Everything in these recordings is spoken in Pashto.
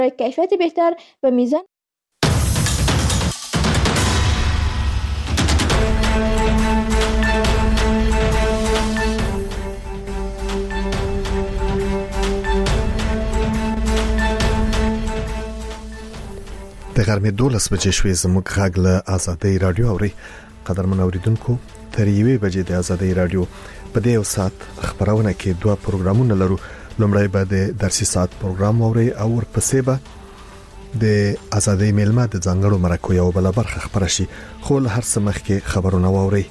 کیفیت بهتر و میزان د غرمې 12 بجې شوې زموږ غږ له آزادۍ رادیو اوري. قدرمن اوریدونکو تر 1 بجې د آزادۍ رادیو په دې یو ساعت خبرونه کې دوه پروګرامونه لرو. لومړی به د درسي ساعت پروګرام اوري او ورپسې به د آزادۍ میلمه د ځانګړو مرکو یو بل برخه خبر شي. خو له هر څه مخکې خبرونه اوري.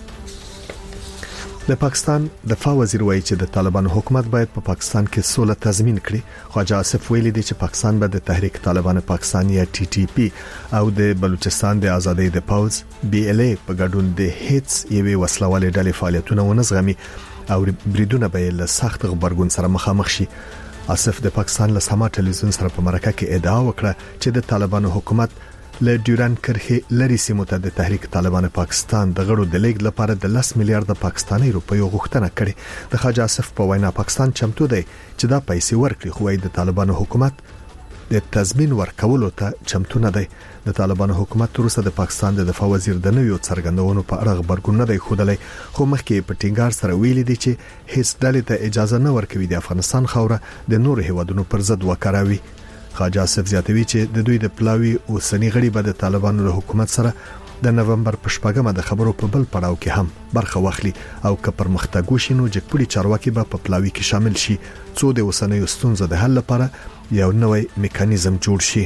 د پاکستان دفاع وزیر وایي چې د طالبانو حکومت باید په پاکستان کې سوله تضمین کړي. خواجه آصف ویلي دی چې پاکستان به د تحریک طالبان پاکستان یا TTP او د بلوچستان د آزادۍ د پاوز BLA په ګډون د هیڅ یوې وسلوالې ډلې فعالیتونه ونزغمي او بریدونه به له سخت غبرګون سره مخامخ شي. آصف د پاکستان له سما ټلویزیون سره په مرکه کې ادعا وکړه چې د طالبانو حکومت له ډیورند کرښې لري سیمو ته د تحریک طالبان پاکستان د غړو د لیګ لپاره د 10 میلیارډ پاکستاني روپیو غوښتنه کړې. د خواجه آصف په وینا پاکستان چمتو دی چې دا پیسې ورکړي، خو د طالبانو حکومت د تضمین ورکولو ته چمتو نه دی. د طالبانو حکومت وروسته د پاکستان د دفاع وزیر د نویو څرګندونو په اړه خبرګون نه دی خوده، خو مخکې په ټینګار سره ویلي دی چې هیڅ ډلې ته اجازه نه ورکوي د افغانستان خوره د نور هیوادونو پر ضد وکاروي. خواجه آصف زیاتوي چې د دوی د پلاوی او سنی غړي به د طالبانو له حکومت سره د نومبر په 8مه د خبرو په بل پړاو کې هم برخه واخلي او که پرمختګ وشي نو جګپړي چارواکي به په پلاوی کې شامل شي څو د وسنیو ستونزو د حل لپاره یو نوې میکانیزم جوړ شي.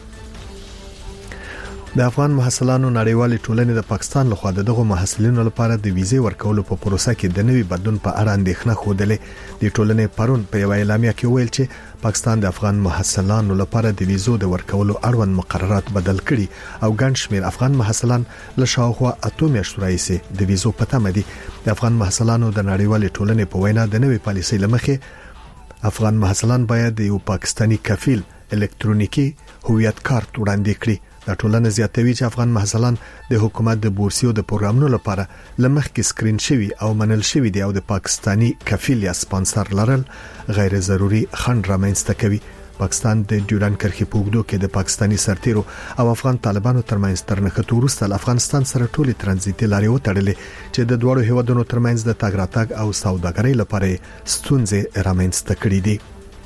د افغان محصلانو نړیوالې ټولنې د پاکستان لخوا دغه محصلینو لپاره د ویزې ورکولو په پروسه کې د نوي بدلون په اړه اندېښنه خوده. د ټولنې پرون په یو اعلامیه کې ویل چې پاکستان د افغان محصلانو لپاره د ویزو د ورکولو اړوند مقررات بدل کړي او ګڼ شمېر افغان محصلان له شاوخوا 8 میاشتو راهیسې د ویزو په تمه دي. د افغان محصلانو د نړیوالې ټولنې په وینا د نوې پالیسۍ لمخې افغان محصلان باید یو پاکستانی کفیل الکترونیکی هویت کارت وړاندې کړي. د ټولنې زیاتوي چې افغان محصلان د حکومت د بورسیو د پروګرامونو لپاره لمخکې سکرین شوی او منل شوی دی او د پاکستانی کفیل یا سپانسر لرل غیر ضروري خنډ رامنځته کوي. پاکستان د ډیورند کرښې په اوږدو کې د پاکستانی سرتیرو او افغان طالبانو ترمنځ تر نښتو وروسته افغانستان سره ټولې ترانزیتي لارې وتړلې چې د دوړو هیوادونو ترمنځ د تګ راتګ او سوداګرۍ لپاره ستونزې رامنځته کړې دي.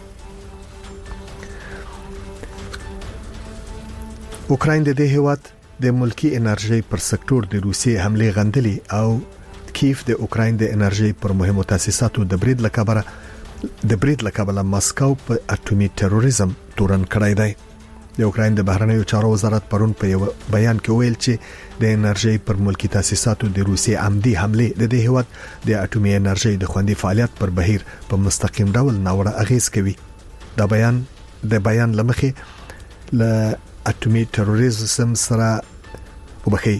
اوکراین د دې هیواد د ملکی انرژي پر سکتور د روسیې حمله غندلې او کیف د اوکراین د انرژي پر مهمو تاسیساتو د برید لکبله ماسکو په اټومي تروریزم تورن کړی دی. د اوکراین د بهرنیو چارو وزارت پرون په یو بیان کې ویل چې د انرژي پر ملکی تاسیساتو د روسیې عمدي حمله د دې هیواد د اټومي انرژي د خوندي فعالیت پر بهیر په مستقیم ډول ناوړه اغیز کوي. د بیان لمخې ل اټومي تروریزم سره وبخي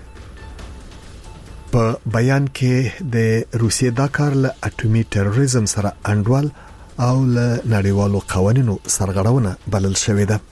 په بیان کې د روسیې دا کار له اټومي تروریزم سره انډول او له نړیوالو قوانینو سرغړونه بلل شوې ده.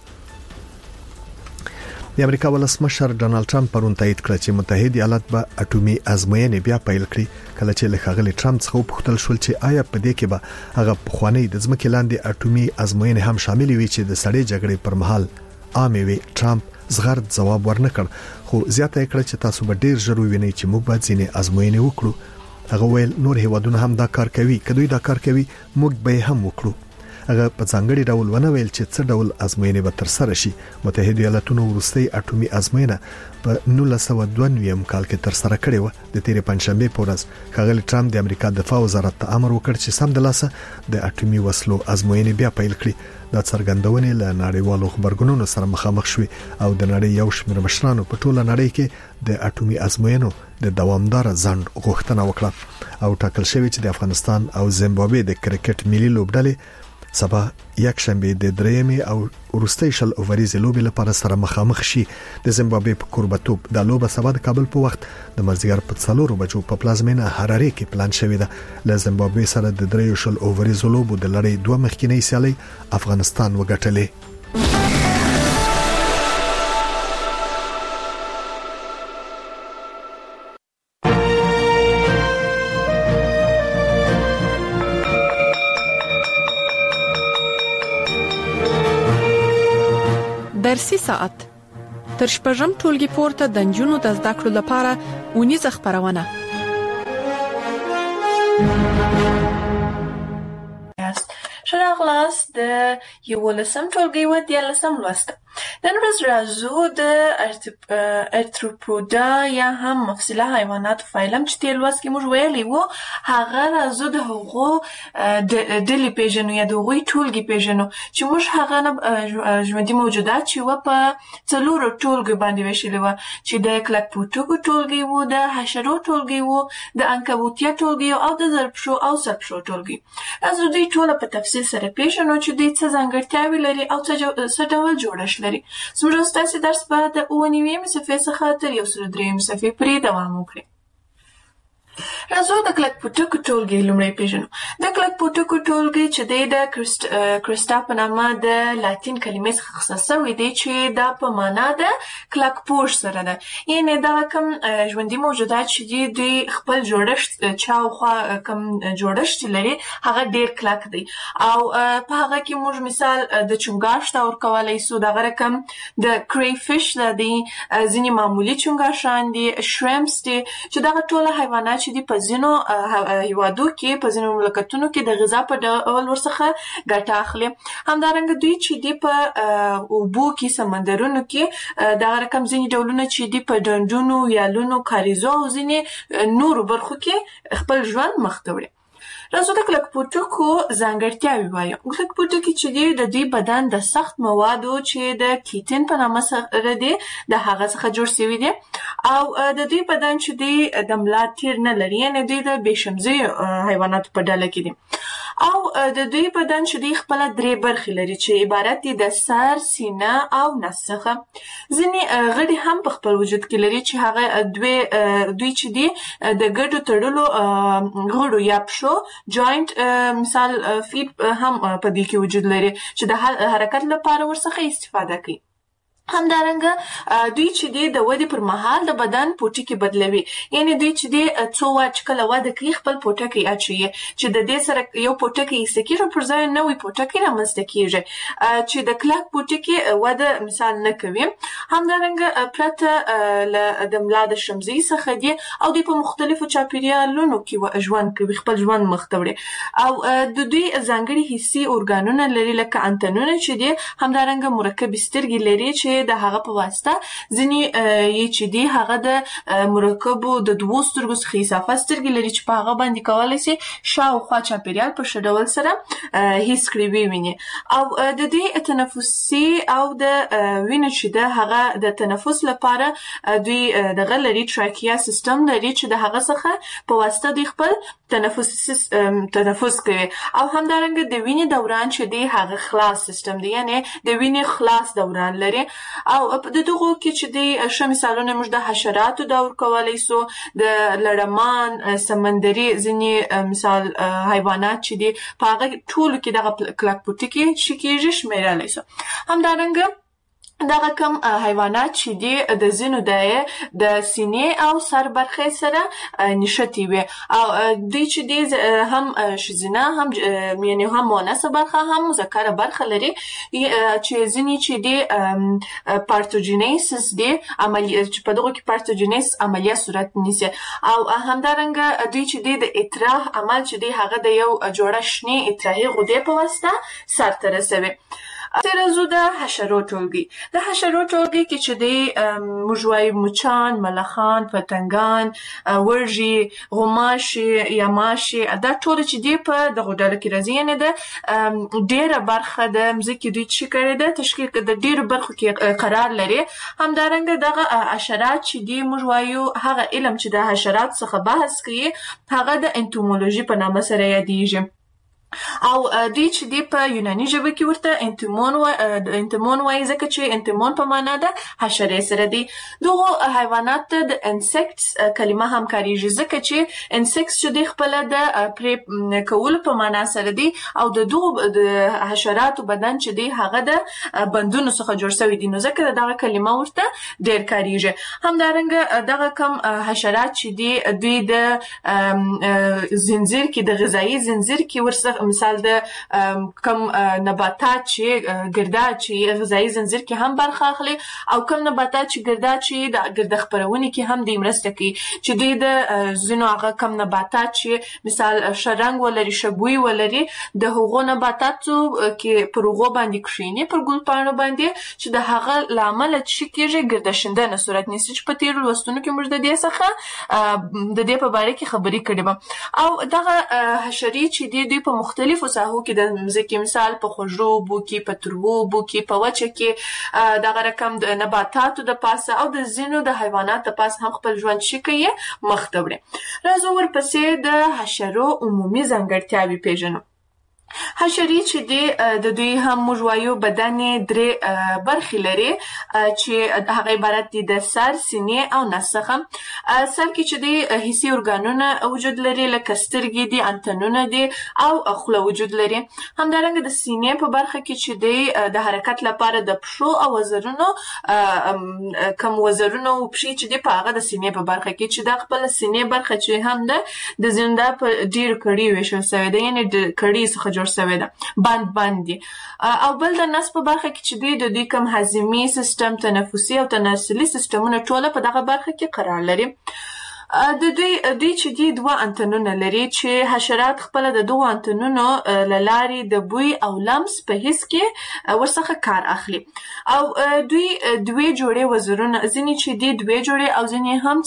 د امریکا ولسمشر ډونالد ټرمپ پرون تایید کړ چې متحده ایالات به اټومي ازموینې بیا پیل کړي کله چې له ښاغلي ټرمپ څخه وپوښتل شول چې آیا په دې کې به هغه پخوانی د ځمکې لاندې اټومي ازموینې هم شامل وي چې د سړې جګړې پر مهال عامه وي. ټرمپ زغرد جواب ورنکړ خو زیاته کړ چې تاسو به ډیر ضروري وینئ چې موږ باید ځینې ازموینې وکړو. هغه ویل نور هیوادونه هم دا کار کوي، کله دا کار کوي موږ به هم وکړو. هغه په ځانګړي ډول ونه ویل چې څه ډول ازموینې به تر سره شي. متحده ایالاتونو وروستي اټومي ازموینه په 1992 کال کې تر سره کړې و. د تیرې پنځشنبه په ورځ ښاغلي ټرمپ د امریکا دفاع وزارت ته امر وکړ چې سم د لاسه د اټومي وسلو ازموینې بیا پیل کړي. دا څرګندونې له نړیوالو خبرګونونو سره مخامخ شوې او د نړۍ یو شمېر مشرانو په ټوله نړۍ کې د اټومي ازموینو د دوامدار ځنډ غوښتنه وکړه او ټاکل شوی چې د افغانستان او زیمبابوې د کرکټ ملي لوبډلې سبا یک شنبه د درېمې او وروستۍ شل اووريز لوبې لپاره سره مخامخ شي. د زیمبابوې په کوربتوب د لوبه سبا د کابل په وخت د مازدیګر په 4 بجو په پلازمینه هراره کې پلان شوی دی. له زیمبابوې سره د 3 شل اووريز لوبو د لړۍ دوه مخکینی سیالي افغانستان وګټلې. درسي ساعت تر شپږم ټولګي پورته د نجونو د زده کړو لپاره اونیزه خپرونه. شراغلاس د 11م ټولګي و 13م لوست. نن ورځ راځو د ارتروپودا یا هم مفصله حیوانات فایلم چې تیر لوست کې موږ ویلي وو، هغه راځو د هغو ډلې پیژنو یا د هغوی ټولګي پیژنو چې موږ هغه ژوندي موجودات چې وو په 4 ټولګو باندې ویشلي وو، چې د کلکپوټکو ټولګي وو، د حشرو ټولګي وو، د عنکبوتیا ټولګي او د زرپشو او سرپشو ټولګي. راځو دوی ټول په تفصیل سره پیژنو چې دوی څه ځانګړتیاوې لري او څه ډول جوړښت لري. زموږ ستاسې درس به د 9 صفحې څخه تر 103 صفحې پورې دوام وکړي. راځو د کلکپوټکو ټولګي لومړی پیژنو. د کلکپوټکو ټولګي چې دی د کرسټا په نامه د لاتین کلمې څخه اخیستل شوی دی چې دا په معنا د کلکپوش سره ده. یعنې دغه کوم ژوندي موجودات چې دي دوی خپل جوړښت چاوخوا کوم جوړښت لري هغه ډیر کلک دی او په هغه کې موږ مثال د چونګاښ ته ورکولی سو. دغه رقم د کری فش دی، ځینې معمولي چونګاښان دي، شریمپس دي چې دغه ټوله حیوانات چې دي په ځینو هیوادو کې په ځینو مملکتونو کې د غذا په ډول ورڅخه ګټه اخلي. همدارنګه دوی چې دي په اوبو کې سمندرونو کې دغه رقم ځینې ډولونه چې دي په ډنډونو، ویالونو، کاریزو او ځینې نورو برخو کې خپل ژوند مخ ته وړي. راځو د کلکپوټکو ځانګړتیاوې وایو. کلکپوټکي چې دي د دوی بدن د سخت موادو چې د کیټین په نامه سره دي د هغه څخه جوړ شوی دی او د دوی بدن چې دی د ملا تیر نه لري، یعنې دوی د بېشمزي حیواناتو په ډله کې دي او د دوی بدن چې دی خپله 3 برخې لري چې عبارت دي د سر، سینه او نس څخه. ځینې غړي هم په خپل وجود کې لري چې هغه دوی چې دی د ګډو تړلو غړو یا پښو جوینټ مثال فیټ هم په دې کې وجود لري چې د حرکت لپاره ورڅخه استفاده کوي. همدارنګه دوی چې دی د ودې پر مهال د بدن پوټکي بدلوي، یعنې دوی چې دی څو وخت کله وده کوي خپل پوټکی اچوي چې د دې سره یو پوټکی ایسته کېږي پر ځای نوی پوټکی رامنځته کېږي چې د کلک پوټکي وده مثال نه کوي. همدارنګه پرته د ملا د شمزي څخه دی او دوی په مختلفو چاپیریالونو کې ژوند کوي، خپل ژوند مخ ته وړي او د دوی ځانګړي حسي ارګانونه لري لکه انتنونه چې دی. همدارنګه مرکبي سترګې لري چې د هغه په واسطه ځینې یې چې دی هغه د مرکبو د 2 سترګو څخه اضافه سترګې لري چې په هغه باندې کولی شي شاوخوا چاپیریال په ښه ډول سره حس کړي وویني او د دوی تنفسي او د وینې چې ده هغه د تنفس لپاره دوی دغه لري ټراکیا سیستم لري چې د هغه څخه په واسطه دوی خپل تنفس کوي او همدارنګه د وینې دوران چې دی هغه خلاص سیستم دی، یعنې د وینې خلاص دوران لري او د دغو کې چې دی ښه مثالونه موږ د حشراتو دا ورکولی سو، د لړمان، سمندري ځینې مثال حیوانات چې دی په هغه ټولو کې دغه کلکپوټکي چې کېږي شمیرلی سو. همدارنګه دغه کم حیوانات چې دی د ځینو د سینې او سر برخې سره نښتي وي او دوی چې دی هم ښځینه هم یعنې هم مؤنثه برخه هم مذکره برخه لري چې ځینې چې دی پارتوجینیسس دی چې په دغو کې پارتوجینیسس عملیه صورت نیسي او همدارنګه دوی چې دی د اطراح عمل چې دی هغه د یو جوړه شنې اطراحي غدې په واسطه سرته رسوي. راځو د حشرو ټولګي. د حشرو ټولګي کې چې دی موږ وایو مچان، ملخان، پتنګان، ورژي، غوماشي یا ماشي، دا ټول چې دی په دغو ډلو کې راځي، یعنې د ډیره برخه د مځکې دوی چې کړې ده تشکیل د ډیرو برخو کې قرار لري. همدارنګه دغه حشرات چې دی موږ وایو هغه علم چې د حشرات څخه بحث کوي هغه د انتومولوژي په نامه سره یادیږي او دوی چې دی په یوناني ژبه کې ورته انتمون وایي ځکه چې انتمون په معنا د حشرې سره دی. دغو حیوانات ته د انسیکټس کلمه هم کاریږي ځکه چې انسیکټس چې دی خپله د پرې کولو په معنا سره دی او د دغو د حشراتو بدن چې دی هغه د بندونو څخه جوړ شوی دی، نو ځکه دغه کلمه ورته ډېر کاریږي. همدارنګه دغه کم حشرات چې دی دوی د زنځیر کې د غذایي زنځیر کې مثال د کم نباتات چې ګرداد چې غذایي زنجیر کې هم برخه اخلي او کم نباتات چې ګرداد چې د ګرد خپرونې کې هم د مرسته کوي چې دوی د ځینو هغه کم نباتات چې مثال شرنګ ولري شبوي ولري د هغو نباتاتو کې پر هغو باندې کښیني پر ګل پاڼو باندې چې د هغه لامل چې کېږي ګردشندنه صورت نیسي چې په تیرو لوستونو کې موږ د دې څخه د دې په باره کې خبرې کړې به او دغه حشرې چې دوی په مختلفو ساحو کې د مځکې مثال په خوږو اوبو کې په تروو اوبو کې په وچه کې دغه رقم د نباتاتو د پاسه او د ځینو د حیواناتو د پاسه هم خپل ژوند چې کوي مخ ته وړي. راځو ورپسې د حشرو عمومي ځانګړتیاوې پیژنو. حشرې چې د دوی هم موږ وایو بدن یې درې برخې لري چې هغه عبارت دي د سر، سینې او نس څخه. سر کې چې د حسي ارګانونه وجود لري لکه سترګې دي، انتنونه دي او خوله وجود لري. همدارنګه د سینې په برخه کې چې د حرکت لپاره د پښو او وزرونو کم وزرونه او پښې چې دي په هغه د سینې په برخه کې چې د خپل سینې برخه چې هم ده د زنده په ډیر کړي ویشل شوی ده، یعنی د کړي څخه جوړ شوی ده بند دي. او بل د نس په برخه کې چې دوی کوم هضمي سیستم، تنفسي او تناسلي سیستمونه ټوله په دغه برخه کې قرار لري. د دوی چې دوه انتنونه لري چې حشرات خپل د دوه انتنونو لارې د بوی او لمس په حس کې ورڅخه کار اخلي. او دوی دوه جوړې وزرونه، ځینې چې دوه جوړې او ځینې هم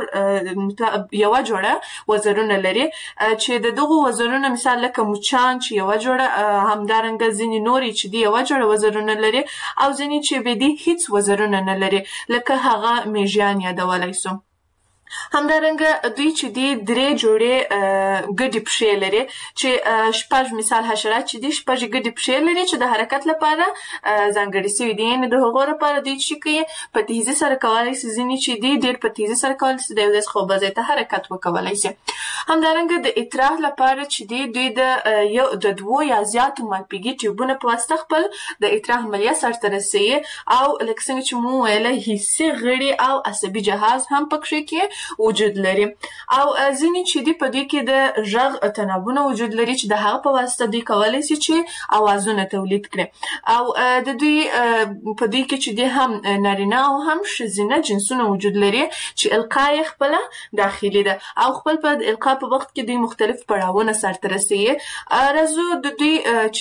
څلور یو جوړه وزرونه لري چې د دغه وزرونه مثال لکه مچان چې یو جوړه، همدارنګه ځینې نوري چې یو جوړه وزرونه لري او ځینې چې به دي هیڅ وزرونه نه لري لکه هغه میژان یادولای سو. همدارنګه دوی چې درې جوړې ګډې پښې لري چې شپږ مثال حشرات چې شپږ ګډې پښې لري چې د حرکت لپاره ځانګړې شوي دي، یعنې د هغو لپاره دوی چې کوي په تیزي سره کولی شي، ځینې چې ډېر په تیزي سره کولی شي د یو ځای څخه بل ځای ته حرکت وکولی شي. همدارنګه د اطراح لپاره چې دوی د دوو یا زیاتو مالپیږي ټیوبونه په واسطه خپل د اطراح عملیه سرته رسوي او لکه څنګه چې مو ویله حسي غړي او عصبي جهاز هم پکې کې وجود لري. او ځینې چې په دوی کې د غږ تنابونه وجود لري چې د هغه په واسطه دوی کولی شي چې اوازونه تولید کړي. او د دوی په دوی کې چې هم نارینه او هم ښځینه جنسونه وجود لري چې القا یې خپله داخلي ده او خپل په القا په وخت کې دوی مختلف پړاوونه سرته رسوي. راځو د دوی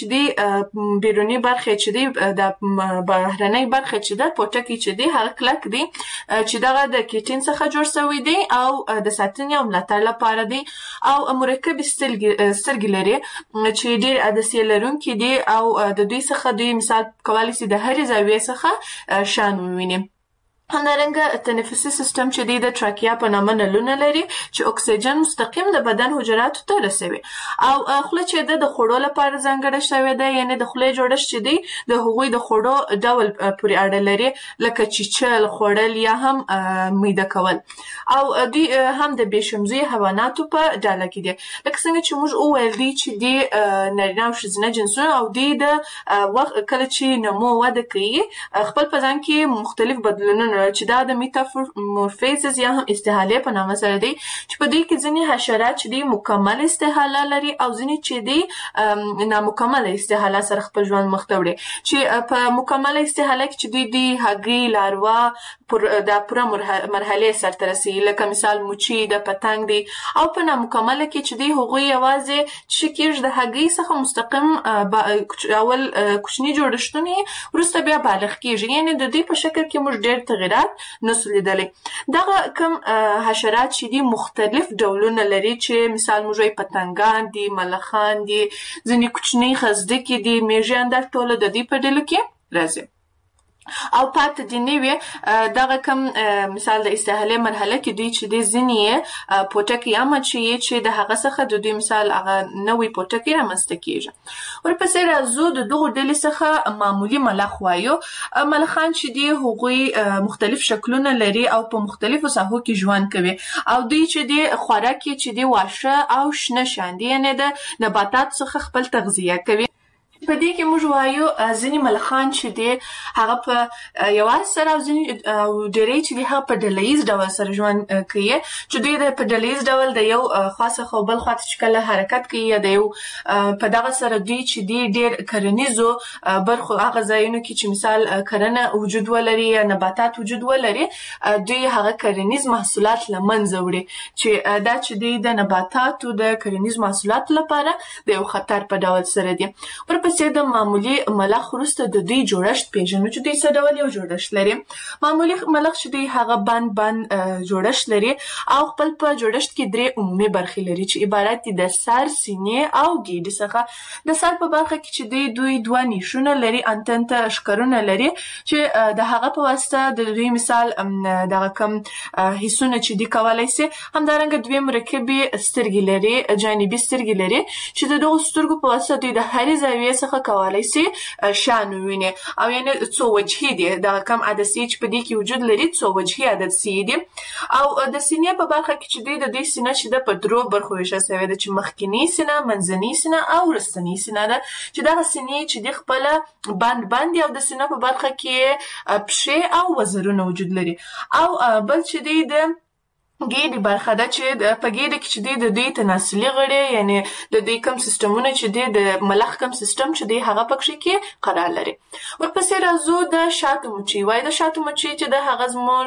چې بیرونی برخه چې د بهرنۍ برخه چې ده پوټکی چې هغه کلک دي چې دغه د کیټین څخه جوړ شوی دی او د ساتنې او ملاتړ لپاره دی او مرکب سترګې لري چې ډېر عدسیې لرونکي دي او د دوی څخه دوی مثال کولی شي د هرې زاویې څخه شان وویني. همدارنګه تنفسي سیستم چې د ټراکیا په نامه نلونه لري چې اکسیجن مستقیم د بدن حجراتو ته رسوي. او خوله چې د خوړو لپاره ځانګړې شوې ده، یعنی د خولې جوړښت چې د هغوی د خوړو ډول پورې اړه لري لکه چیچل، خوړل یا هم میده کول. او دوی هم د بېشمزي حیواناتو په ډله کې دي لکه څنګه چې موږ وویل دي چې نارینه او ښځینه جنسونه او دوی د وخت کله چې نمو وده کوي خپل په ځان کې مختلف بدلونونه چې دا د میتامورفیزز یا هم استحاله په نامه سره دی چې په دې کې ځینې حشرات چې مکمل استحاله لري او ځینې چې نامکمل استحاله سره خپل ژوند مخ ته وړي. چې په مکمل استحاله کې چې دوی هګۍ، لاروا د پوره مرحله سرته رسي لکه مثال مچي د پتنګ دی. او په نامکمل کې چې هغوی یوازې چې کېږي د هګۍ څخه مستقیم اول کوچني جوړښتونه وروسته بیا بالغ کېږي، یعنی د دې په شکل کې موږ ډېر تغیرات نسو لیدلی. دغه کم حشرات چې مختلف ډولونه لري چې مثال موږ وایي پتنګان دي، ملخان دي، ځینې کوچنۍ خزدکې دي، میږیان دا ټوله د دې په ډلو کې راځي. او پاتې دي نوې دغه کم مثال د استحاله مرحله کې دوی چې ځینې پوټکی یا مچۍ چې د هغه څخه د دوی مثال هغه نوې پوټکی رامنځته کېږي. ورپسې راځو د دغو ډلې څخه معمولي ملخ وایو. ملخان چې هغوی مختلف شکلونه لري او په مختلفو ساحو کې ژوند کوي او دوی چې خوراک یې چې واښه او شنه شیان دي، یعنې د نباتات څخه خپل تغذیه کوي. په دې کې موږ وایو ځینې ملخان چې دي هغه په یوازې سره او ځینې ډېری چې دي هغه په ډلهییز ډول سره ژوند کوي چې دوی په ډلهییز ډول د یو خوا څخه بل خوا ته چې کله حرکت کوي یا د یو په دغه سره دوی چې دي ډېر کرنیزو برخو هغه ځایونو کې چې مثال کرنه وجود ولري یا نباتات وجود ولري دوی هغه کرنیز محصولات له منځه وړي چې دا چې دی د نباتاتو د کرنیز محصولاتو لپاره د یو خطر په ډول سره دي. ورپسې د معمولی ملخ وروسته د دوی جوړښت پیژنو چې دوی څه ډول یو جوړښت لري. معمولی ملخ چې دوی هغه بند جوړښت لري او خپل په جوړښت کې درې عمومي برخې لري چې عبارت دي د سر، سینې او ګیډې څخه. د سر په برخه کې چې دوی دوه نیشونه لري، انتن ته ښکرونه لري چې د هغه په واسطه د دوی مثال دغه کم حسونه چې دی کولای شي. همدارنګه دوی مرکبي سترګې لري، جانبي سترګې لري چې د دغو سترګو په واسطه دوی د هرې زاویې څخه کولای شي شان وویني او یعنې څو وجهي دي. دغه کم عدسیې چې په دې کې وجود لري څو وجهي عدسیې دي. او د سینې په برخه کې چې دوی د دې سینه چې د په درو برخو ویشل شوې ده چې مخکینی سینه، منځنۍ سینه او وروستنۍ سینه ده چې دغه سینې چې د خپله بند او د سینه په برخه کې پښې او وزرونه وجود لري. او بل چې دی د ګیډې برخه ده چې په ګیډه کې چې دی د دوی تناسلي غړي یعنی د دوی کم سیستمونه چې دی د ملخ کم سیستم چې دی هغه پکې کې قرار لري. ورپسې راځو د شاتو مچۍ. وایي د شاتو مچۍ چې د هغه زموږ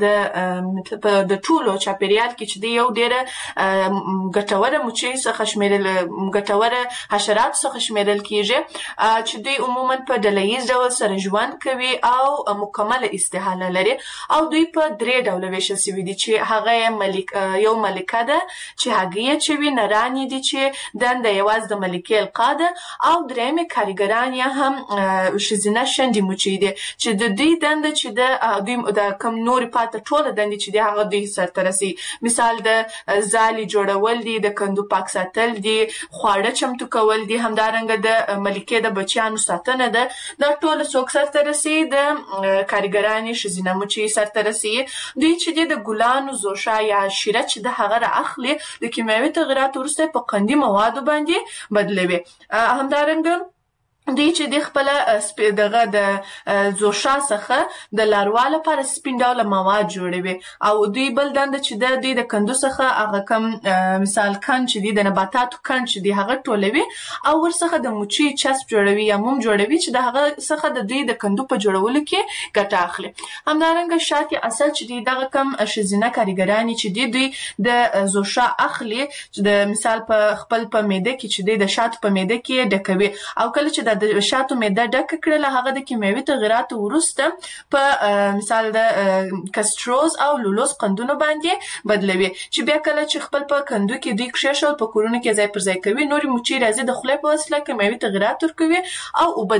د ټولو چاپیریال کې چې دی یو ډېره ګټوره مچۍ څخه شمیرل ګټوره حشرات څخه شمیرل کیږي چې دوی عموما په ډلهییز ډول سره ژوند کوي او مکمله استحاله لري او دوی په درې ډوله ویشل شوي دي چې هغه یو ملکه ده چې هګۍ اچوي، نرانې دي چې دنده یوازې د ملکې القا ده او درېیمې کارګران یا هم ښځینه شنډې مچۍ دي چې د دوی دنده چې دوی د کم نورې پاته ټوله دندې چې دي هغه دوی سرته رسوي. مثال د ځالې جوړول دي، د کندو پاک ساتل دي، خواړه چمتو کول دي، همدارنګه د ملکې د بچیانو ساتنه ده. دا ټوله څوک سرته رسوي؟ د کارګرانې ښځینه مچۍ سرته رسوي. دوی چې دي د ګلانو زوشا یا شیره چې د هغه را اخلي د کیمیاوي تغیراتو وروسته په قندي موادو باندې بدلوي. همدارنګه دوی چې د خپل دغه د زوشا څخه د لاروا لپاره سپین ډوله مواد جوړوي او دوی بل دنده چې دوی د کندو څخه هغه کم مثال کن چې دی د نباتاتو کن چې دی هغه ټولوي او ورڅخه د مچۍ چسب جوړوي یا موم جوړوي چې د هغه څخه د دوی د کندو په جوړولو کې ګټه اخلي. همدارنګه شات اصل چې دی دغه کم ښځینه کارګرانې چې دوی د زوشا اخلي چې د مثال په خپل په معده کې چې د شاتو په معده کې ډکوي او کله چې د شاتو معده ډکه کړله هغه د کیمیاوي تغیراتو وروسته په مثال د کستروز او لولوز قندونو باندې بدلوي چې بیا کله چې خپل په کندو کې دوی کښېښول په کورونو کې ځای پر ځای کوي. نورې مچۍ راځي د خولې په وسیله کیمیاوي تغیرات ورکوي او اوبه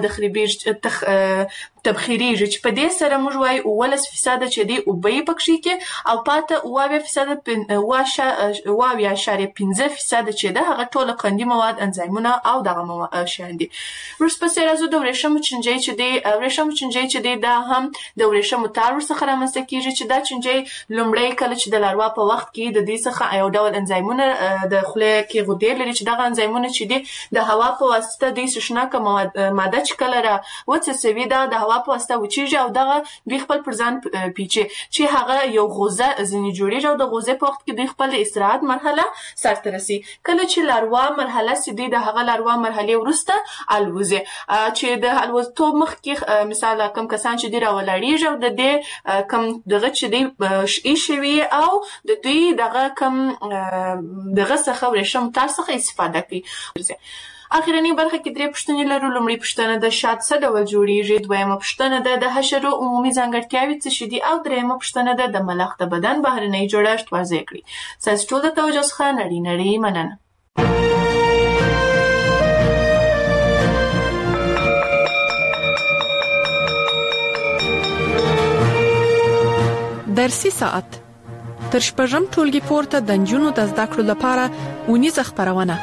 تبخیریږي چې په دې سره موږ وایو 11% چې دی اوبه یې پکښې کې او پاته 8.5% چې ده هغه ټوله قندي مواد، انزایمونه او دغه شیان دي. ورپسې راځو د ورېښمو چینجۍ چې دی. ورېښمو چینجۍ چې دی دا هم د ورېښمو تار ورڅخه رامنځته کیږي چې دا چینجۍ لومړی کله چې د لاروا په وخت کې د دې څخه یو ډول انزایمونه د خولې کې غدې لري چې دغه انزایمونه چې دی د هوا په واسطه د سشناکه ماده چې کله را وڅڅوي دا د هوا په واسطه وچیږي او دغه دوی خپل پر ځان پیچي چې هغه یو غوزه ځینې جوړیږي او د غوزې په وخت کې دوی خپل استراحت مرحله سرته رسي. کله چې لاروا مرحله سي دی د هغه لاروا مرحلې وروسته الوزي چې د الوزتوب مخکې مثال کم کسان چې دی راولاړیږي او د دې کم دغه چې دی ایشوي او د دوی دغه کم دغه څخه ورېښم تار څخه استفاده کوي. اخرنی برخه کې درې پوښتنې لرو. لومړی پوښتنه د شات څه ډول جوړیږي، دویمه پوښتنه ده د حشرو عمومي ځانګړتیاوې څه شي دي او دریمه پوښتنه ده د ملخ د بدن بهرنی جوړښت واضح کړئ. ستاسو ټول د توجه څخه نړۍ مننه. درسي ساعت تر شپږم ټولګي پورته د نجونو د زده کړو لپاره ونیزه خبرونه.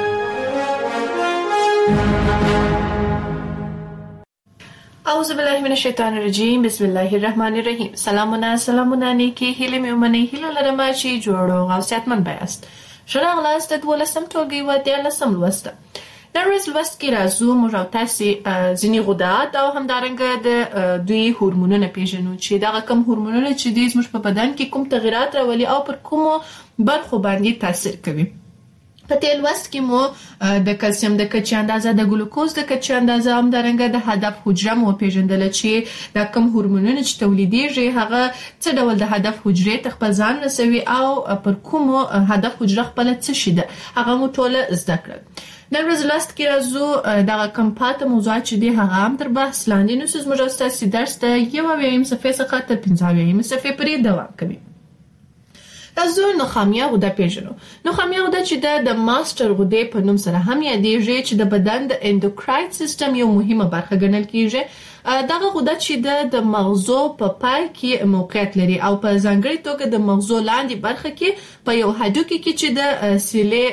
اعوذ بالله من الشیطان الرجیم، بسم الله الرحمن الرحیم. سلامونه نیکی هیله مې ومنئ. هیله لرم چې جوړ او صحتمند یاست. ښه راغلاست د 12م ټولګي و 13م لوست. نن ورځ لوست کې راځو موږ او تاسې ځینې غدات او همدارنګه د دوی هورمونونه پیژنو چې دغه کوم هورمونونه چې دي زموږ په بدن کې کوم تغیرات راولي او پر کومو برخو باندې تاثیر کوي. په دې لوست کې مو د کلسیم د کچې اندازه، د ګلوکوز د کچې اندازه، همدارنګه د هدف حجره مو پیژندل چې دا کوم هورمونونه چې تولیدېږي هغه څه ډول د هدف حجرې ته خپل ځان رسوي او پر کومو هدف حجره خپل څه شي ده هغه مو ټوله زده کړل. نن ورځ لوست کې راځو دغه کوم پاته موضوعات چې دي هغه هم تر بحث لاندې نو زموږ ستاسو درس ته 1 صفحه څخه تر 15 صفحه پورې دوام کوي. راځو نخامیه غده پیژنو. نخامیه غده چې د ماستر غده په نوم سره هم یادېږي چې د بدن د اندوکراین سیستم یو مهمه برخه ګڼل کیږي. دغه غده چې د مغزو په پای کې موقعیت لري او په ځانګړي توګه د مغزو لاندې برخه کې په یو هډوکي کې چې د سیله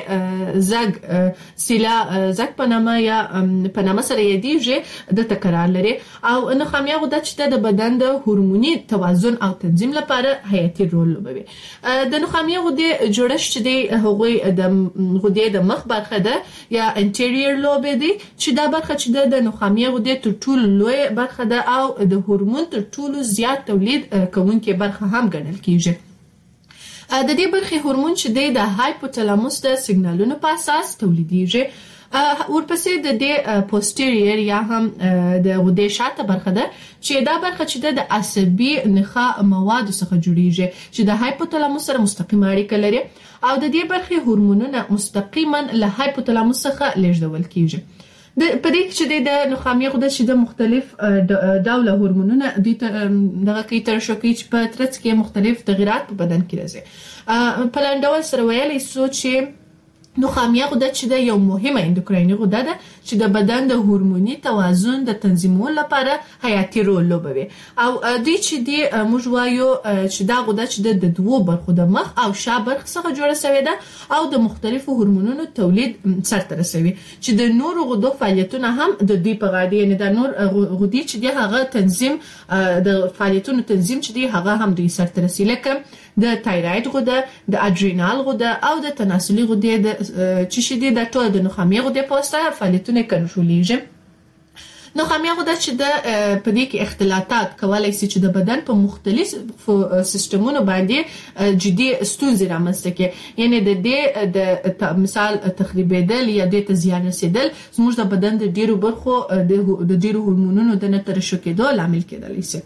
زګ په نامه یا په نامه سره یادېږي د تکرار لري او نخامیه غده چې د بدن د هورموني توازن او تنظیم لپاره حیاتي رول لوبوي. د نخامیه غده جوړښت چې دی هغوی د غده د مخ برخه ده یا انټیریور لوب دی چې دا برخه چې د نخامیه غده تر ټولو لوی برخه ده او د هورمون تر ټولو زیات تولید کوونکې برخه هم ګڼل کیږي. د دې برخې هورمون چې د هایپوتالاموس د سیګنالونو په اساس تولیدېږي. ورپسې د دې پوسټیریر یا هم د غدې شاته برخه ده چې دا برخه چې د عصبي نخاع موادو څخه جوړیږي چې د هایپوتالاموس سره مستقیمه اړیکه لري او د دې برخې هورمونونه مستقیما له هایپوتالاموس څخه لیږدول کیږي. په دې کې چې د نخامیه غده چې د مختلف ډوله هورمونونه د دغه کې ترشح کوي چې په ترڅ کې مختلف تغیرات په بدن کې راځي. په لاندول سره ویلای شو چې نخامیه غده چې د یو مهمه اندوکرایني غده ده چې د بدن د هورموني توازن د تنظیمولو لپاره حیاتي رول لوبوي او دوی چې د موږ وایو چې دا غده چې د دوو برخو د مخ او شا برخه څخه جوړه شوې ده او د مختلفو هورمونونو تولید سرته رسوي چې د نورو غدو فعالیتونه هم د دوی په غاړه دي. یعنی د نور غدي چې د هغه تنظیم د فعالیتونو تنظیم چې دی هغه هم دوی سرته رسي لکه د تایروید غده، د اډرینال غده او د تناسلي غده چې شیدې د ټول د نخامیه غده په واسطه فعالیتونه کنټرولېږي. نخامیه غده چې د په دې کې اختلاطات کولای شي چې د بدن په مختلفو سیستمونو باندې جدي ستونزې رامنځته کړي. یعنی د دې د مثال تخریبېدل یا د زیان رسیدل زموږ د بدن د ډیرو برخو د ډیرو هورمونونو د نترشح کېدو لامل کېدلی شي.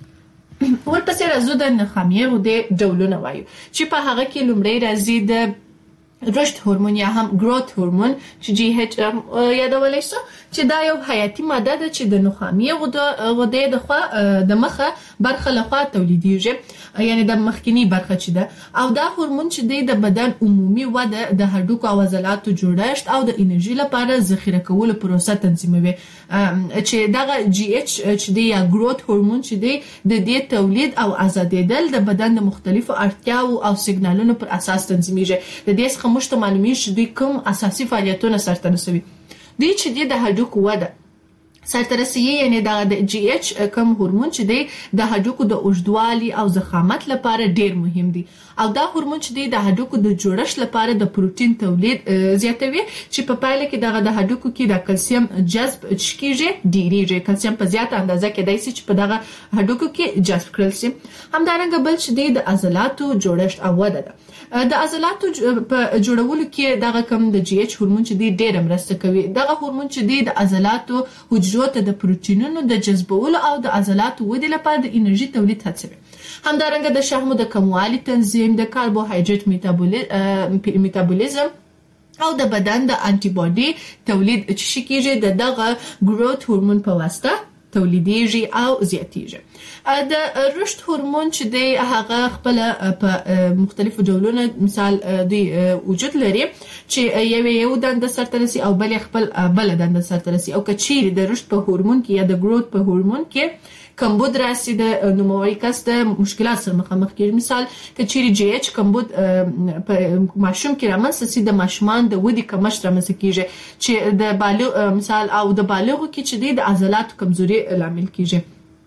ورپسې راځو د نخامیه غده ډولونه وایو چې په هغه کې لومړی راځي د رشد هورمون یا هم گروث هورمون چې جی ایچ یادولای شو چې دا یو حیاتي ماده ده چې د نخامیه غده د مخه برخه لخوا تولیدېږي یعنی د مخکینی برخه چې ده او دا هورمون چې د بدن عمومي وده د هډوکو او عضلاتو جوړښت او د انرژي لپاره ذخیره کولو پروسه تنظیموي چې دغه جی ایچ چې د یا گروث هورمون چې د دې تولید او آزادېدل د بدن د مختلفو اړتیاو او سیګنالونو پر اساس تنظیمیږي. د دې څخه موږ ته معلومیږي چې دوی کوم اساسي فعالیتونه سرته رسوي. دوی چې د هډوکو وده سرته رسوي یعنی د جی ایچ کوم هورمون چې د هډوکو د اوږدوالي او ضخامت لپاره ډیر مهم دی او دا هورمون چې د هډوکو د جوړښت لپاره د پروتین تولید زیاتوي چې په پایله کې د هډوکو کې د کلسیم جذب کیږي ډیریږي. کلسیم په زیاته اندازه کې دای چې په دغه هډوکو کې جذب کړل شي. همدارنګه بل چې د عضلاتو جوړښت او وده ده د عضلاتو په جوړولو کې دغه کم د جی ایچ هورمون چې ډېر مرسته کوي. دغه هورمون چې د عضلاتو حجرو ته د پروتینونو د جذبولو او د عضلاتو ودې لپاره د انرژي تولید هڅوي. همدارنګه د شحمو د کموالي تنظیم، د کاربوهایډریټ میټابولیزم او د بدن د انټي باډي تولید چې کیږي دغه گروث هورمون په واسطه تولیدېږي او زیاتېږي. د رشد هورمون چې د هغه خپل په مختلفو ډولونو مثال د وجود لري چې یو دنده سرته رسي او بل خپل بل دنده سرته رسي او کچیر د رشد په هورمون کې یا د گروث په هورمون کې کمبود راسي د نوموړي کس د مشکلات سره مخامخ کیږي. مثال کچیر جی ایچ کمبود په ماشوم کې رامنځته سي د ماشومان د ودې کمښت رامنځته کیږي چې د بالغ مثال او د بالغو کې چې د عضلاتو کمزوري لامل کیږي.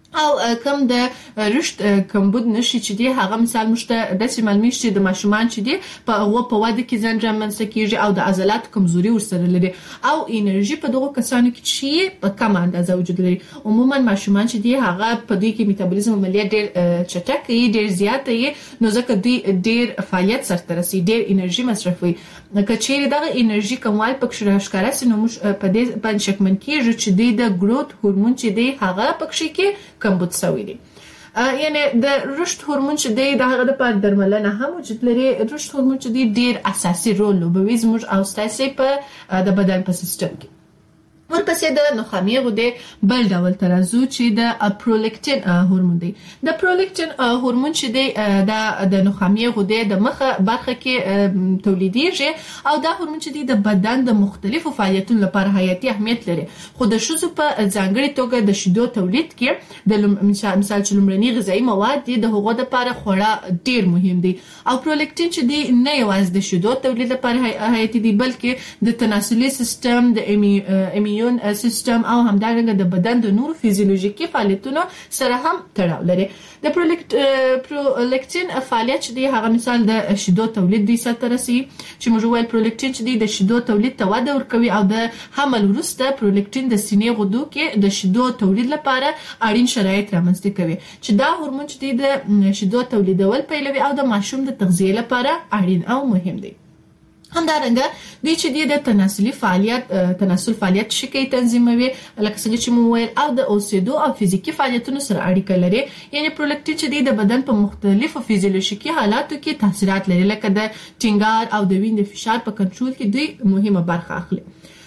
او کم د رشد کمبود نشي چې دی هغه مثال مشته د معلومي چې د ماشومان چې دی په واده کې زنجان منځ کېږي او د عضلات کمزوري ورسره لري او انرژي په دغه کسانو کې چې په کم اندازه وجود لري. عموما ماشومان چې دی هغه په دوی کې میتابولیزم عملیات ډېر چټک وي، ډېر زیات وي، نو ځکه دوی ډېر فعالیت سره رسي، ډېر انرژي مصرفوي. کچېرې دغه انرژي کموال پکې ښکارا سي نو موږ په دې باندې شکمن کېږو چې د ګروث هورمون چې دی هغه پکې کې کمبود شوی دی. یعنی د رشد هورمون چې دی د هغه د پر درملنه هم وجود لري. رشد هورمون چې دی ډیر اساسي رول لوبوي زموږ او ستاسو په د بدن په سیستم کې. ورپسې د نخامي غدې بل ډول ترازو چې د پرولیکټین هورمون دی. د پرولیکټین هورمون چې دی د نخامي غدې د مخه برخه کې تولیدېږي او دا هورمون چې دی د بدن د مختلفو فعالیتونو لپاره حیاتي اهمیت لري. خو د شذو په ځانګړي توګه د شیدو تولید کې د مثال چې لومړني غذایی مواد دي د هغو لپاره خورا ډیر مهم دي. او پرولیکټین چې دی نه یوازې د شیدو تولید لپاره حیاتي دي بلکې د تناسلي سیستم، د ایمیون سیستم او همدارنګه د بدن د نورو فزیولوژیکي فعالیتونو سره هم تړاو لري. د پرولیکټین فعالیت چې دی هغه مثال د شیدو تولید دی سره رسي چې موږ وایو پرولیکټین چې دی د شیدو تولید ته وده ورکوي او د حمل وروسته پرولیکټین د سینې غدو کې د شیدو تولید لپاره اړین شرایط رامنځته کوي چې دا هورمون چې دی د شیدو تولیدول پیلوي او د ماشوم د تغذیه لپاره اړین او مهم دی. همدارنګه دوی چې د تناسل فعالیت شکی تنظیموي لکه څنګه چې مو ویل او د اوسېدو او فزیکی فعالیتونو سره اړیکه لري. یعنی پرولیکټین چې د بدن په مختلفو فزیولوژیکي حالاتو کې تاثیرات لري لکه د ټینګار او د وینې فشار په کنټرول کې دوی مهمه برخه اخلي.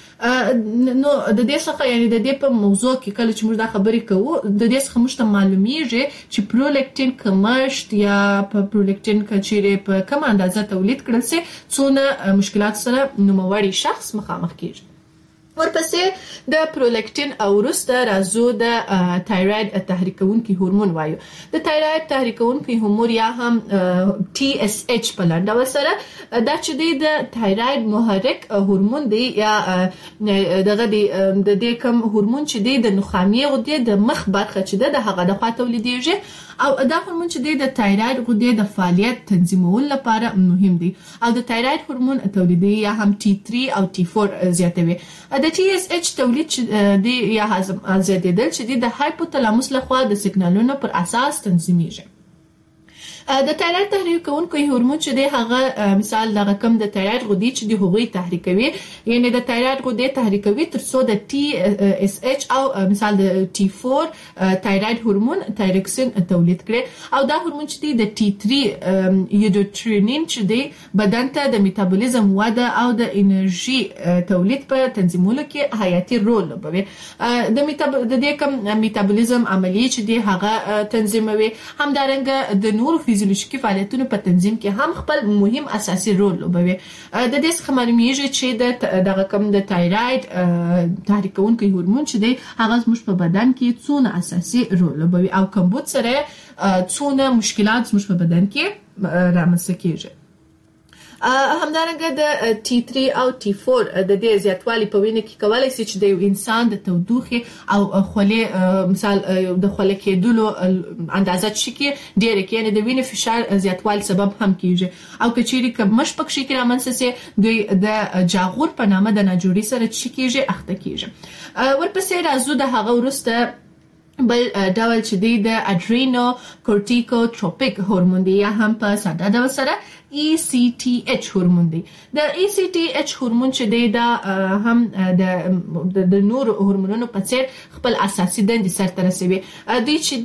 نو د دې څخه یعنی د دې په موضوع کې کله چې موږ دا خبرې کوو د دې څخه موږ ته معلومیږي چې پرولیکټین کمښت یا په پرولیکټین کچېرې په کوم اندازه تولید کړل سي څونه مشکلات سره نوموړی شخص مخامخ کیږي. ورپسې د پرولیکټین او وروسته راځو د تایراید تحریکونکي هورمون وایو. د تایراید تحریکونکي هورمون یا هم TSH په لنډه سره دا چې د تایراید محرک هورمون دی یا دغه د دې کوم هورمون چې د نخامي غدې د مخ برخه چې د هغه د خوا تولیدېږي او دا هورمون چې د تایراید غدې د فعالیت تنظیمولو لپاره مهم دی او د تایراید هورمون تولیدي یا هم T3 او T4 زیاتوي. د TSH تولید دی یا زیاتېدل چې د هایپوتالاموس لخوا د سیګنالونو پر اساس تنظیمیږي. د تایراید تحریکونکي هورمون چې دی هغه مثال د رقم د تایراید غدې چې د هغوی تحریکوي یعنی د تایراید غدې تحریکوي ترڅو د TSH او مثال د T4 تایراید هورمون تایروکسین تولید کړي او دا هورمون چې د T3 یودوترینین چې دی بدن ته د میتابولیزم وده او د انرژي تولید په تنظیمولو کې حیاتي رول لوبوي. د دې کوم میتابولیزم عملیه چې دی هغه تنظیموي. همدارنګه د نورو فزیولوژیکي فعالیتونو په تنظیم کې هم خپل مهم اساسي رول لوبوي. د دې څخه معلومیږي چې دغه کوم د تایراید تحریکونکي هورمون چې دی هغه زموږ په بدن کې څونه اساسي رول لوبوي او کمبود سره څونه مشکلات زموږ په بدن کې رامنځته کیږي. همدارنګه د T3 او T4 د دې زیاتوالي په وینه کې کولای شي چې د انسان د تودوخه او خولې مثال د خولې کېدلو اندازه چې ډېر کې یعنی د وینې فشار زیاتوالي سبب هم کیږي او کچېرې کمش پکې کې رامنځته سي دوی د جاغور په نامه د ناجوړي سره چې کیږي اخته کیږي. ورپسې راځو د هغه وروسته بل ډول چې د اډرینو کورټیکوټروپیک هورمون دی یا هم په ساده ډول سره ECTH هورمون دی. د ECTH هورمون چې دی دا هم د نور هورمونونو په څیر خپل اساسي دندې سرته رسوي. دوی چې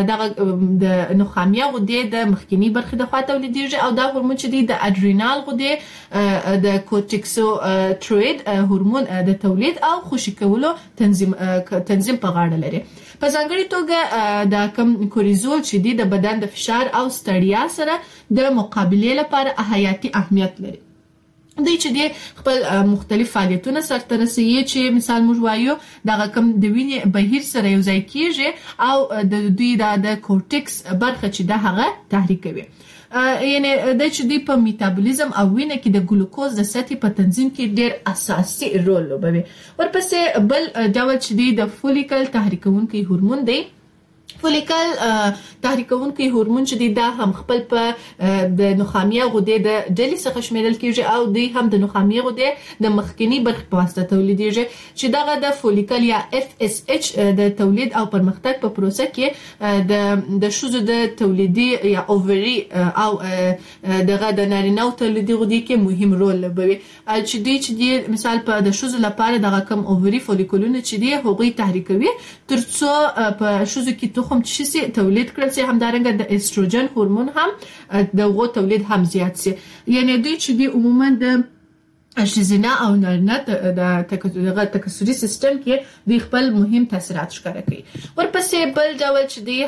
دی د نخامي غدې د مخکینی برخې د خوا تولیدېږي او دا هورمون چې دی د اډرینال غدې د کورټیکوټروئید هورمون د تولید او خوشې کولو تنظیم په غاړه لري. په ځانګړي توګه د کم کورتیزول چې دی د بدن د فشار او ستړیا سره د مقابله لپاره حیاتي اهمیت لري. دوی چې دی خپل مختلف فعالیتونه سرته رسوي چې مثال موږ وایو دغه کم د وینې بهیر سره یو ځای کیږي او د دوی د کورټیکس برخه چې د هغه تحریکوي. یعنی د چې دی په میتابولیزم او وینه کې د ګلوکوز د سطحې په تنظیم کې ډېر اساسي رول لوبوي. ورپسې بل ډول چې دی د فولیکل تحریکونکي هورمون دی فولیکل تحریکونکي هورمون چې دا هم خپل په د نخامیه غدې د ډلې څخه شمیرل کیږي او د هم د نخامیه غدې د مخکنی برخې په واسطه تولیدېږي چې دغه د فولیکل یا FSH د تولید او پرمختګ په پروسه کې د شوزو د تولیدي یا اووري او دغه د نارینه تولیدي غدې کې مهم رول لوبوي چې د مثال په د شوزو لپاره دغه کم اووري فولیکولونه چې دی هغوی تحریکوي ترڅو په شوزو کې هم چې تولید کړل سي همدارنګه د استروجن هورمون هم د غو تولید هم زیات سي یعنی دوی چې دی عموما د ښځینه او نارینه د تکثري سیستم کې د خپل مهم تاثیرات ښکاره کوي. ورپسې بل ډول چې دی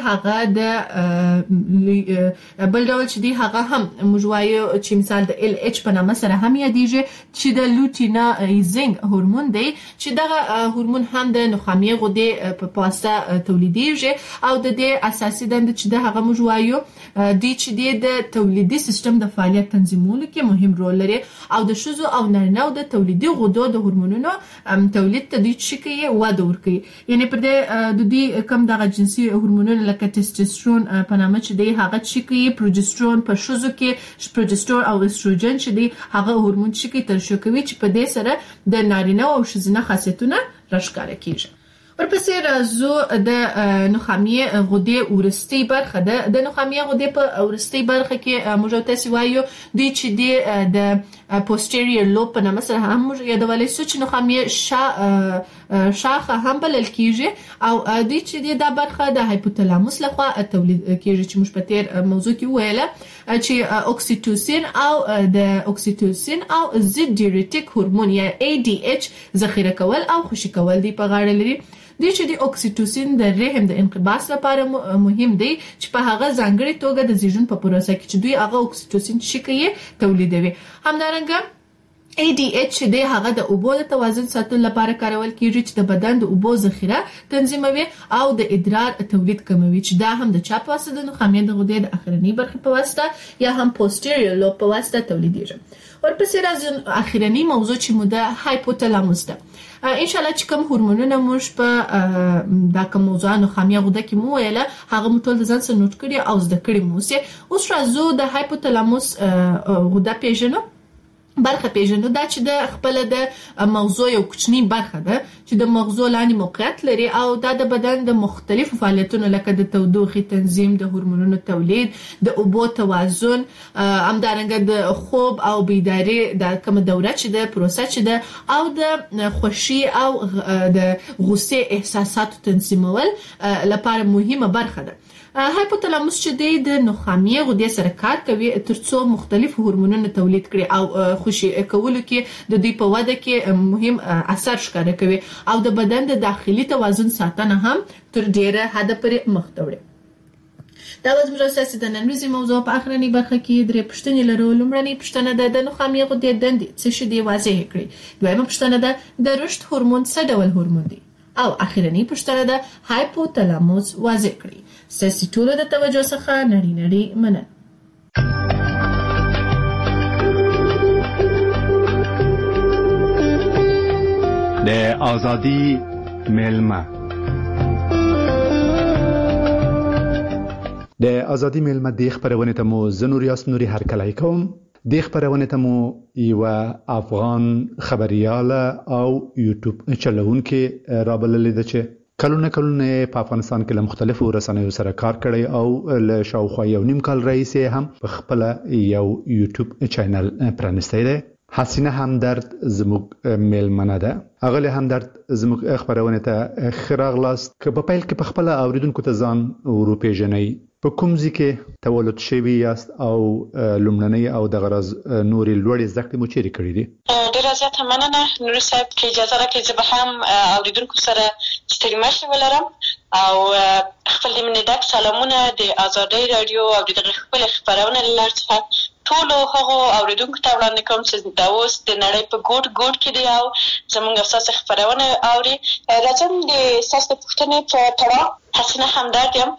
هغه هم موږ وایو چې مثال د LH په نامه سره هم یادېږي چې د لوټینایزینګ هورمون دی چې دغه هورمون هم د نخامیه غدې په واسطه تولیدېږي او د دې اساسي دنده چې د هغه موږ وایو دی چې د تولیدي سیستم د فعالیت تنظیمولو کې مهم رول لري او د ښځو او نارینه د تولیدي غدو د هورمونونو تولید ته دوی چې کوي وده ورکوي یعنی پر د دوی کم دغه جنسي هورمونونه لکه ټسټوسترون په نامه چې دی هغه چې کوي پروجسترون په ښځو کې پروجسترون او استروجن چې دی هغه هورمون چې کوي ترشح کوي چې په دې سره د نارینه او ښځینه خاصیتونه راښکاره کیږي. ورپسې راځو د نخامیه غدې ورستۍ برخه ده. د نخامیه غدې په ورستۍ برخه کې موږ تاسو وایو دوی چې د posterior lobe په نامه سره هم موږ یادولای شو چې نخامیه شاخه هم بلل کیږي او دوی چې دا برخه د هایپوتالاموس لخوا تولید کیږي چې موږ په تیر موضوع کې ویله چې اوکسیټوسین او د اوکسیټوسین او ضد ډیورټیک هورمون یا ADH ذخیره کول او خوشی کول دی په غاړه لري. د چې د اوکسیټوسین د رحم د انقباض لپاره مهم دی چې په هغه ځانګړي توګه د زیږون په پروسه کې چې دوی هغه اوکسیټوسین چې کوي تولیدوي. همدارنګه ADH چې دی هغه د اوبو د توازن ساتلو لپاره کارول کیږي چې د بدن د اوبو ذخیره تنظیموي او د ادرار تولید کموي چې دا هم د چا په واسطه د نخامیه د غدې د اخرنی برخې په واسطه یا هم posterior lobe په واسطه تولیدېږي. ورپسې راځي اخرنی موضوع چې مو د هایپوتالاموس ده. ان شاء الله چې کوم هورمونونه موږ په دا کوم موضوع نخامیه غده کې مو ویله هغه مو ټول د ځان سره نوٹ کړی او زده کړی مو سي. اوس راځو د هایپوتالاموس غده پیژنو برخه پیژنو دا چې د خپل د مغزو یو کوچنی برخه ده چې د مغزو لاندې موقعیت لري او دا د بدن د مختلفو فعالیتونو لکه د تودوخې تنظیم د هورمونونو تولید د اوبو توازن همدارنګه د خوب او بیداری د کوم دوره چې د پروسه چې ده او د خوشي او د غصې احساساتو تنظیمول لپاره مهمه برخه ده. هایپوتالاموس چې د نخامیه غدې سره کار کوي ترڅو مختلف هورمونونه تولید کړي او خوشي کولو کې د دوی په وده کې مهم اثر ښکاره کوي او د بدن د داخلي توازن ساتنه هم تر ډیره حد پورې مخ ته وړي. دا زموږ اساسي د نن ورځې موضوع په اخرنی برخه کې درې پوښتنې لرو. لومړنۍ پوښتنه د نخامیه غدې دندې څه شي دی واضح کړئ. دویمه پوښتنه ده د رشد هورمون څه ډول هورمون دی او اخرنی پوښتنه ده هایپوتالاموس واضح کړئ. ساسي ټولو د توجه څخه نړۍ مننه. د ازادي ملما د ازادي ملما د خبرونه ته مو زنور یاسنوري هر کله کوم د خبرونه ته مو یو افغان خبرياله او یوټیوب چلوونکې رابللې ده چې کلونه په افغانستان کې له مختلفو رسنیو سره کار کړی او له شاوخوا یو نیم کال رئیس هم په خپل یو یوټیوب چینل پرانستی دی. حسینه همدرد زموږ میلمنه ده. اغله همدرد زموږ خبرونه ته خراغلاست که په پیل کې په خپل اوریدونکو ته ځان ورپېژنئ په کوم ځای کې تولد شوی یاست او لومړنۍ او د غرض نوري لوړې زده کړې مو چیرې کړې دي؟ ډېره زیاته مننه نور صاحب چې اجازه راکړئ چې به هم اوریدونکو سره ستړي ولرم او خپل د منډک سلامونه د آزادۍ رادیو او د خپل خبرونه لار څخه ټول هغه اوریدونکو ته وړاندې کوم چې دا اوس د نړۍ په ګوټ کې دی او زموږ اساس خبرونه اوري. راځم د اساس پوښتنې په تړاو حسینه همدرد یم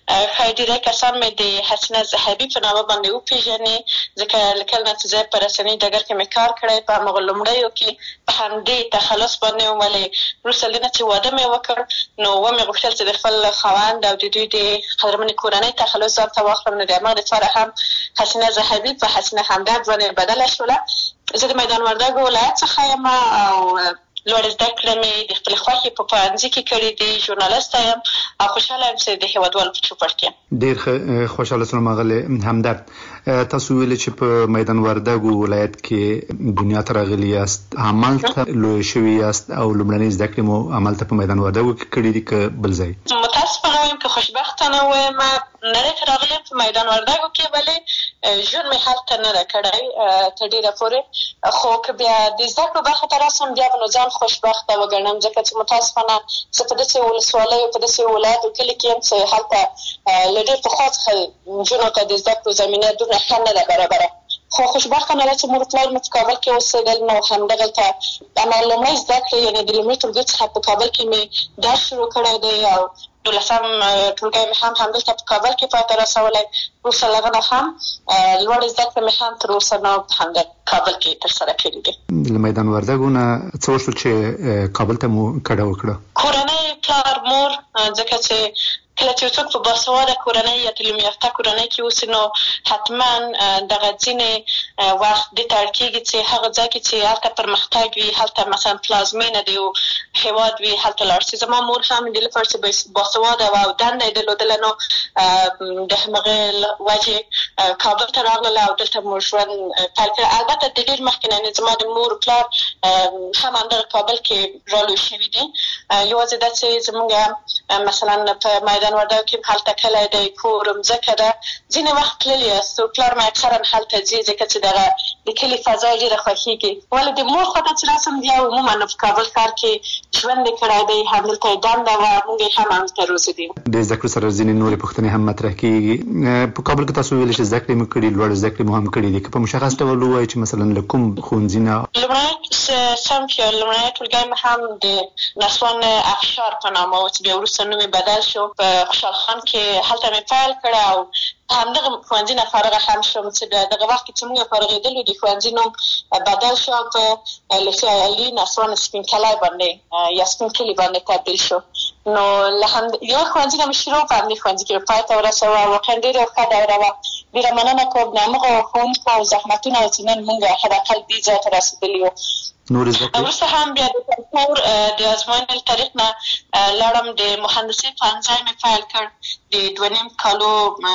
خای ډیره کسان مې د حسینه زهبي په نامه باندې وپېژني ځکه له کله نه چې زه په رسنۍ ډګر کې مې کار کړی په همغه لومړیو کې په همدې تخلص باندې وم ولې وروسته له نه چې واده مې وکړ نو ومې غوښتل چې د خپل خاوند او د دوی د قدرمنې کورنۍ تخلص ځان ته واخلم نو د همغه دپاره هم حسینه زهبي په حسینه همدرد باندې بدله شوله زه د میدان وردګو ولایت څخه یم او لوړې زده کړې مې د خپلې خوښې په پوهنځي کې کړي دي ژورنالسته یم او خوشحاله یم چې د هېوادوالو په چوپړ کې ډېر خوشحاله شوم اغلې همدرد تاسو ویلي چې په میدان وردګو ولایت کې دنیا ته راغلي یاست همالته لوی شوي یاست او لومړنۍ زده کړې مو همالته په میدان وردګو کې کړي دي که بل ځای متاسفانه وایم که خوشبختانه وایم نه ده راغلی په میدان وردګو کې ولې ژوند مې هلته نه ده کړی تر ډېره پورې خو که بیا د زده کړو برخې ته راسم بیا به نو ځان خوشبخته وګڼم ځکه چې متاسفانه زه په داسې ولسوالیو په داسې ولایتو کلي کې یم چې هلته له ډېر پخوا څخه نجونو ته د زده کړو زمینه دومره ښه نه ده برابره خو خوشبختانه ده چې مور پلار مې په کابل کې اوسېدل نو همدغلته همغه لومړۍ زده کړې یعنې د لومړي ټولګي څخه په کابل کې مې درس شروع کړی دی او 12 ټولګی مې هم همدلته په کابل کې پای ته رسولی وروسته له هغه نه هم لوړې زده کړې مې هم تر اوسه نه په همدا کابل کې ترسره کړي دي له میدان وردګو نه څه وشول چې کابل ته مو کډه وکړه کورنۍ پلار مور ځکه چې کله چې څوک په باسواده کورنۍ یا تعلیم یافته کورنۍ کې اوسي نو حتما دغه ځینې وخت دې ته اړ کېږي چې هغه ځای کې چې هلته پرمختګ وي هلته مثلا پلازمینه د یو هېواد وي هلته لاړ شي زما مور هم دې لپاره چې باسواده وه او دنده یې درلودله نو د همغې وجې کابل ته راغلله او دلته مو ژوند پیل کړی البته د ډېر مخکې نه زما د مور پلار هم همدغه کابل کې رالوی شوي دي یوازې دا چې زموږ مثلا په میدان وردګو کې هلته کلی دی کور مځکه ده ځینې وخت تللي یاست پلار مې اکثرا هلته ځي ځکه چې دغه د کلي فضا یې ډېره خوښېږي ولې د مور خوا ته چې راسم بیا عموما په کابل ښار کې ژوند یې کړی دی همدلته یې دنده وه موږ یې هم همدلته روزلي وو د زده کړو سره ځینې نورې پوښتنې هم مطرح کېږي په کابل کې تاسو ویلي چې زده کړې مو کړي لوړې زده کړې مو هم کړي دي که په مشخص ډول ووایي چې مثلا له کوم ښوونځي نه لومړی صنف یا لومړنی ټولګی مې هم د نسوان افشار په نامه و چې بیا وروسته نوم یې بدل شو په خوشحال خان کې هلته مې پیل کړه او همدغه ښوونځي نه فارغه هم شوم چې دغه وخت کې چې موږ فارغېدلو د ښوونځي نوم بدل شو او په لیسې علي نسوان سپین کلی باندې یا سپین کلي باندې تبدیل شو نو له یو ښوونځي نه مې شروع په همدې ښوونځي کې پای ته ورسوه واقعا ډېره ښه دوره وه ډېره مننه کوم د همغه ښوونکو او زحمتونه چې نن موږ حداقل دې ځای ته رسېدلي یو وروسته هم بیا د کلتور د ازموینې له طریق نه لاړم د مهندسۍ پوهنځی مې پیل کړ د 2.5 کالو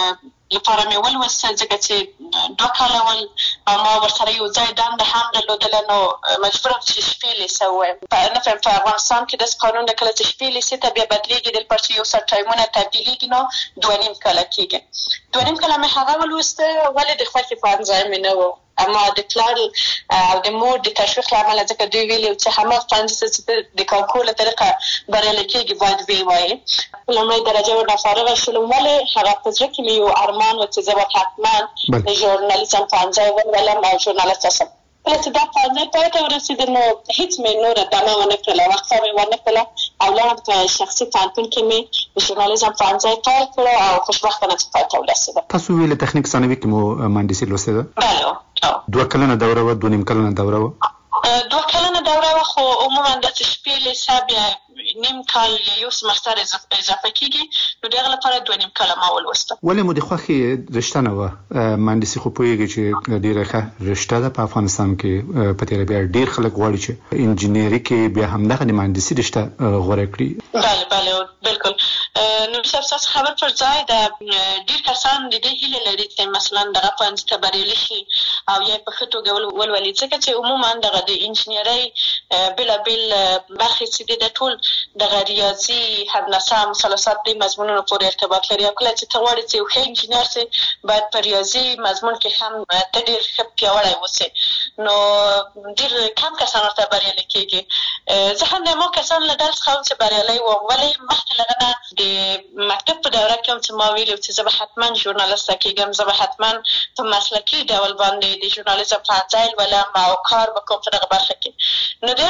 لپاره مې ولوستل ځکه چې 2 کاله ول او ما ورسره یو ځای دنده هم درلودله نو مجبوره چې شپې لیسه ووایم نه فهم په افغانستان کې داسې قانون ده کله چې شپې لیسې ته بیا بدلېږي د لپاره چې یو څه ټایمونه تبدیلېږي نو 2.5 کاله کېږي 2.5 کاله مې هغه ولوسته ولې د خوښې پوهنځی مې نه و اما د پلار او د مور د تشویق له امله ځکه دوی ویلي چې هماغه ښوونځي چې د کانکور له طریقه بریالی کېږي باید ویې وایي لومړۍ درجه ورنه فارغه شولم ولې هغه په زړه کې مې یو ارمان و چې زه به حتما د ژورنالیزم پوهنځی ولولم او ژورنالسته شم کله چې دا پوهنځی پای ته ورسېده نو هېڅ مې نوره دمه ونه کړله وقفه مې ونه کړله او لاړم په شخصي پوهنتون کې مې د ژورنالیزم پوهنځی پیل کړه او خوشبختانه چې پای ته ورسېده تاسو ویلې تخنیک ثانوي کې مو مهندسي لوستې ده بله 2 کلنه دوره وه 2.5 کلنه دوره وه 2 کلنه دوره وه خو عموما داسې شپې لیسه بیا نیم کال یا یو سمستر اضافه کېږي نو د هغه لپاره 2.5 کاله ما ولوسته ولې مو د خوښې رشته نه وه مهندسي خو پوهېږي چې ډېره ښه رشته ده په افغانستان کې په تېره بیا ډېر خلک غواړي چې انجینري کې بیا همدغه د مهندسي رشته غوره کړي بله بله بلکل نور صاحب ستاسو خبر پر ځای ده ډېر کسان د دې هیله لري چې مثلا دغه پوهنځي ته بریالي شي او یا په ښه توګه ولولي ځکه چې عموما دغه د انجینرۍ بېلابېل برخې چې دي د ټول دغه ریاضي هندسه مثلثات دې مضمونونو پورې ارتباط لري او کله چې ته غواړې چې یو ښه انجینر شې باید په ریاضي مضمون کې هم ته ډېر ښه پیاوړی اوسې نو ډېر کم کسان ورته بریالي کېږي زه هم د هماغو کسانو له ډلې څخه وم چې بریالی وم ولې مخکې له هغه نه د مکتب په دوره کې هم چې ما ویلي چې زه به حتما ژورنالسته کېږم زه به حتما په مسلکي ډول باندې د ژورنالیزم پوهنځی لولم او کار به کوم په دغه برخه کې نو د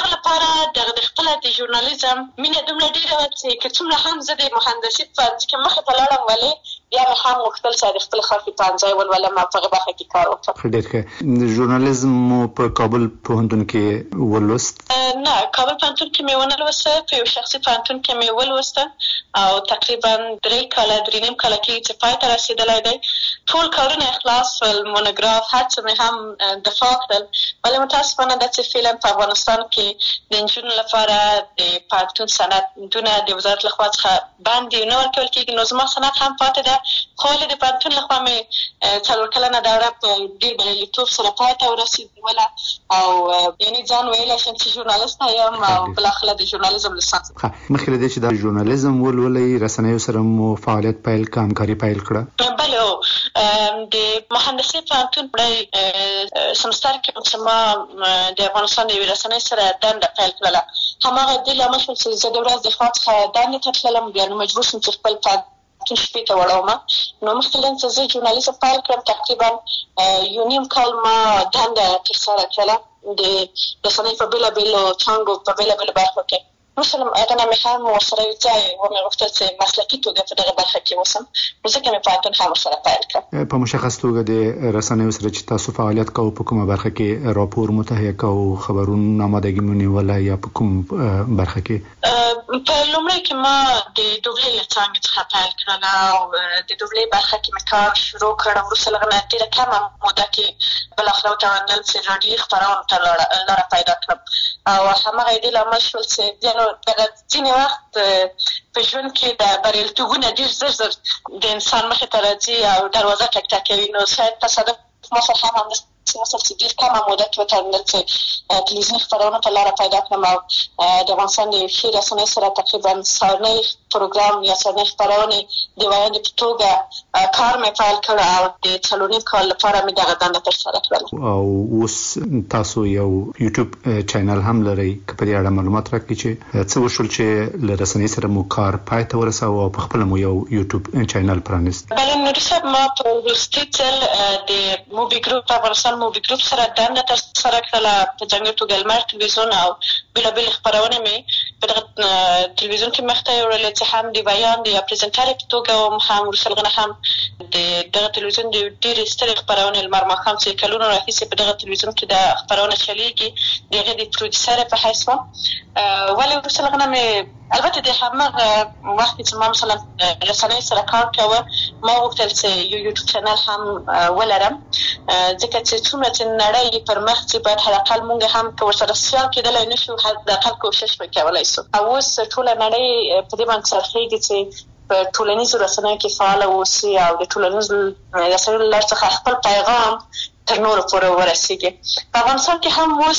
دغه لپاره د خپل د ژورنالیزم مینه دومره ډیره وه چې که څومره هم زه د مهندسي په پوهنځي کې مخې ته لاړم ولې بیا مې هم غوښتل چې د خپل خاص پوهنځی ولولم او په هغه برخه کې کار وکړم. ډېر ښه. ژورنالیزم مو په کابل پوهنتون کې ولوست؟ نه، کابل پوهنتون کې مې ونه لوسته، په یو شخصي پوهنتون کې مې ولوسته او تقریبا 3 کاله 3.5 کاله کې چې پای ته رسېدلی دی. ټول کارونه خلاص شول، مونوګراف هر څه مې هم دفاع کړل، ولې متاسفانه داسې فعلا په افغانستان کې د نجونو لپاره د پوهنتون سندونه د وزارت لخوا څخه باندې نه ورکول کېږي. نو زما سند هم پاتې ده، خو ولې د پوهنتون لخوا مې 4 کلنه دوره په ډېر بریالیتوب سره پای ته ورسېدله او یعنې ځان ویلی شم چې ژورنالست یم او بالاخره د ژورنالیزم لیسانس. مخکې له دې چې د ژورنالیزم ولولئ رسنیو سره مو فعالیت پیل کړه، همکاري پیل کړه؟ بله، د مهندسي پوهنتون په سمستر کې چې ما د افغانستان د یوې رسنۍ سره دنده پیل کړله، هماغه دې لامل شول چې زه د ورځ د خوا څخه دندې ته تللم، بیا نو مجبور شوم چې خپل پوهنتون شپې ته وړوم. نو مخکې له چې زه ژورنالیزم پیل کړم تقریبا 1.5 کال ما دنده ترسره کړله د رسنۍ په بېلابېلو څانګو په بېلابېلو برخو کې. مثلا هغه نه مې هم ورسره یو ځای ومې غوښتل چې مسلکي توګه په دغه برخه کې اوسم، نو ځکه مې پوهنتون هم ورسره پیل کړ. په مشخص توګه د رسنیو سره چې تاسو فعالیت کوئ په کومه برخه کې راپور متهیه کوئ، خبرونه آمادګي مو نیوله یا په کوم برخه کې؟ په لومړی کې ما د دوبلې له څانګې څخه پیل کړله او د دوبلې برخه کې مې کار شروع کړ. وروسته له هغه نه ډېره کمه موده کې بالاخره وتوانېدل چې راډیوي خپرونو ته لاره پیدا کړم او هماغه یې دې لامل شول چې دغه ځینې وخت په ژوند کې د بریالیتوبونه ډېر زر د انسان مخې ته راځي او دروازه ټک ټکوي. نو شاید تصادف ما سره هم همداسې وشول چې ډېر کمه موده کې وتوانېدل چې تلویزیوني خپرونو ته لاره پیدا کړم او د افغانستان د ښې رسنۍ سره تقریبا سهارنۍ پروګرام یا سهارنۍ خپرونې د ویاندې په توګه کار مې پیل کړ او د 4.5 کال لپاره مې دغه دنده ترسره کړله. او اوس تاسو یو یوټیوب چینل هم لرئ، که په دې اړه معلومات راکړئ چې څه وشول چې له رسنۍ سره مو کار پای ته ورساوه او په خپله مو یو یوټیوب چینل پرانیست؟ بله نوري صاحب، ما په وروستي ځل د موبي ګروپ افغانستان موبي ګروپ سره دنده ترسره کړله، په ځانګړې توګه لمر تلویزیون او بېلابېلې خپرونې مې په دغه تلویزیون کې مخته یوړلې چې هم د ویاندې یا پرزنټرې په توګه وم، هم وروسته له هغه نه هم د دغه تلویزیون د ډېرې سترې خپرونې لمر ماښام چې کلونو راهیسې په دغه تلویزیون کې د خپرونه چلېږي د هغې د پروډیوسرې په حیث وم. ولې وروسته له هغه نه مې البته د هماغه وخت چې ما مثلا رسنۍ سره کار کوه ما غوښتل چې یو یوټیوب چینل هم ولرم، ځکه چې څومره چې نړۍ پر مخ ځي باید حداقل موږ هم که ورسره سیال کېدلی نه شو حداقل کوشش به کولی شو. او اوس ټوله نړۍ په دې باندې څرخېږي چې په ټولنیزو رسنیو کې فعاله واوسي او د ټولنیزو رسنیو له لارې څخه خپل پیغام تر نورو پورې ورسېږي. په افغانستان کې هم اوس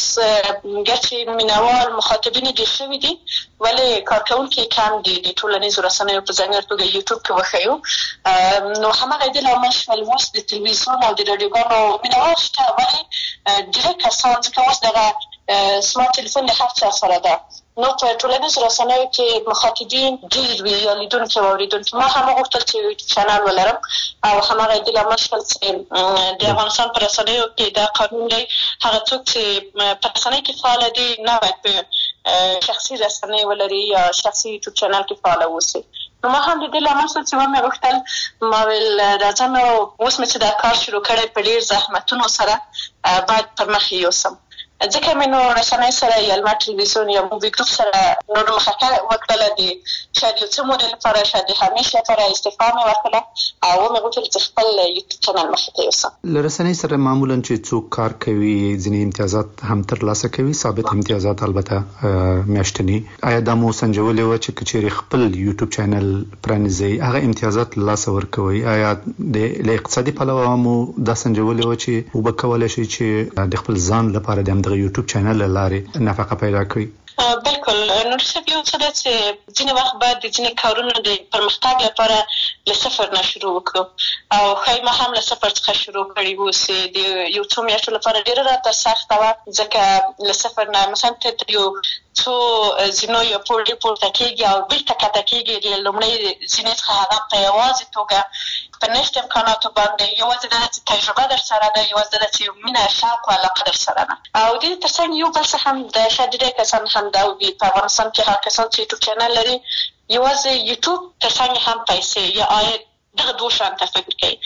ګرچې مینوال مخاطبین ډېر شوي دي ولې کارکوونکي کم دي د ټولنیزو رسنیو په ځانګړې توګه یوټیوب کې وښیو. نو هماغه دې لامل شول اوس د تلویزیون او د راډیوګانو مینوال شته ولې ډېر کسان ځکه اوس دغه سمارټ تلیفون د هر چا سره ده، نو په ټولنیزو رسنیو کې مخاطبین ډېر وي یا لیدونکي او اورېدونکي. ما هم وغوښتل چې یو یوټیوب چینل ولرم او هماغه دې لامل شول چې د افغانستان په رسنیو کې دا قانون دی هغه څوک چې په رسنۍ کې فعاله دي نه باید په شخصي رسنۍ ولري یا شخصي یوټیوب چینل کې فعاله واوسي. نو ما هم د دې لامل شول چې ومې غوښتل ما ویل راځم اوس مې چې دا کار شروع کړی په ډېر زحمتونو سره باید پر مخ یوسم. ځکه مې نو رسنۍ سره یا لمر تلویزیون یا موبي ګروپ سره نور مخکې وکړله د شاید یو څه مودې لپاره شاید د همیش لپاره استعفا مې ورکړله او ومې غوښتل چې خپل یوټیوب چینل مخې ته یوسم. له رسنۍ سره معمولا چې څوک کار کوي ځینې امتیازات هم ترلاسه کوي، ثابت امتیازات البته میاشتني. آیا دا مو سنجولې وه چې که چیرې خپل یوټیوب چینل پرانیزئ هغه امتیازات له لاسه ورکوئ؟ آیا له اقتصادي پلوه مو دا سنجولې وه چې وبه کولی شئ چې د خپل ځان لپاره د دغه یوټیوب چینل له لارې نفقه پیدا کړئ؟ بالکل نو څه یو څه د ځینې وخت بعد د ځینې کارونو د پرمختګ لپاره له صفر نه شروع وکړو او خای ما هم له صفر څخه شروع کړی وو چې د یو څو میاشتو لپاره ډیره راته سخته وه ځکه له صفر نه مثلا ته یو څو زینو یو پورته کېږي او بېرته کښته کېږي له لومړۍ زینې څخه هغه په یوازې توګه په نشت امکاناتو باندې یوازې دا چې تجربه در سره ده یوازې دا چې مینه شوق او علاقه در سره ده او د دې تر څنګ یو بل څه هم د شاید ډېر کسان هم دا وي په افغانستان کې هغه کسان چې یوټیوب چینل لري یوازې یوټیوب تر څنګ هم پیسې یا عاید دغه دوه شیانو ته فکر کوي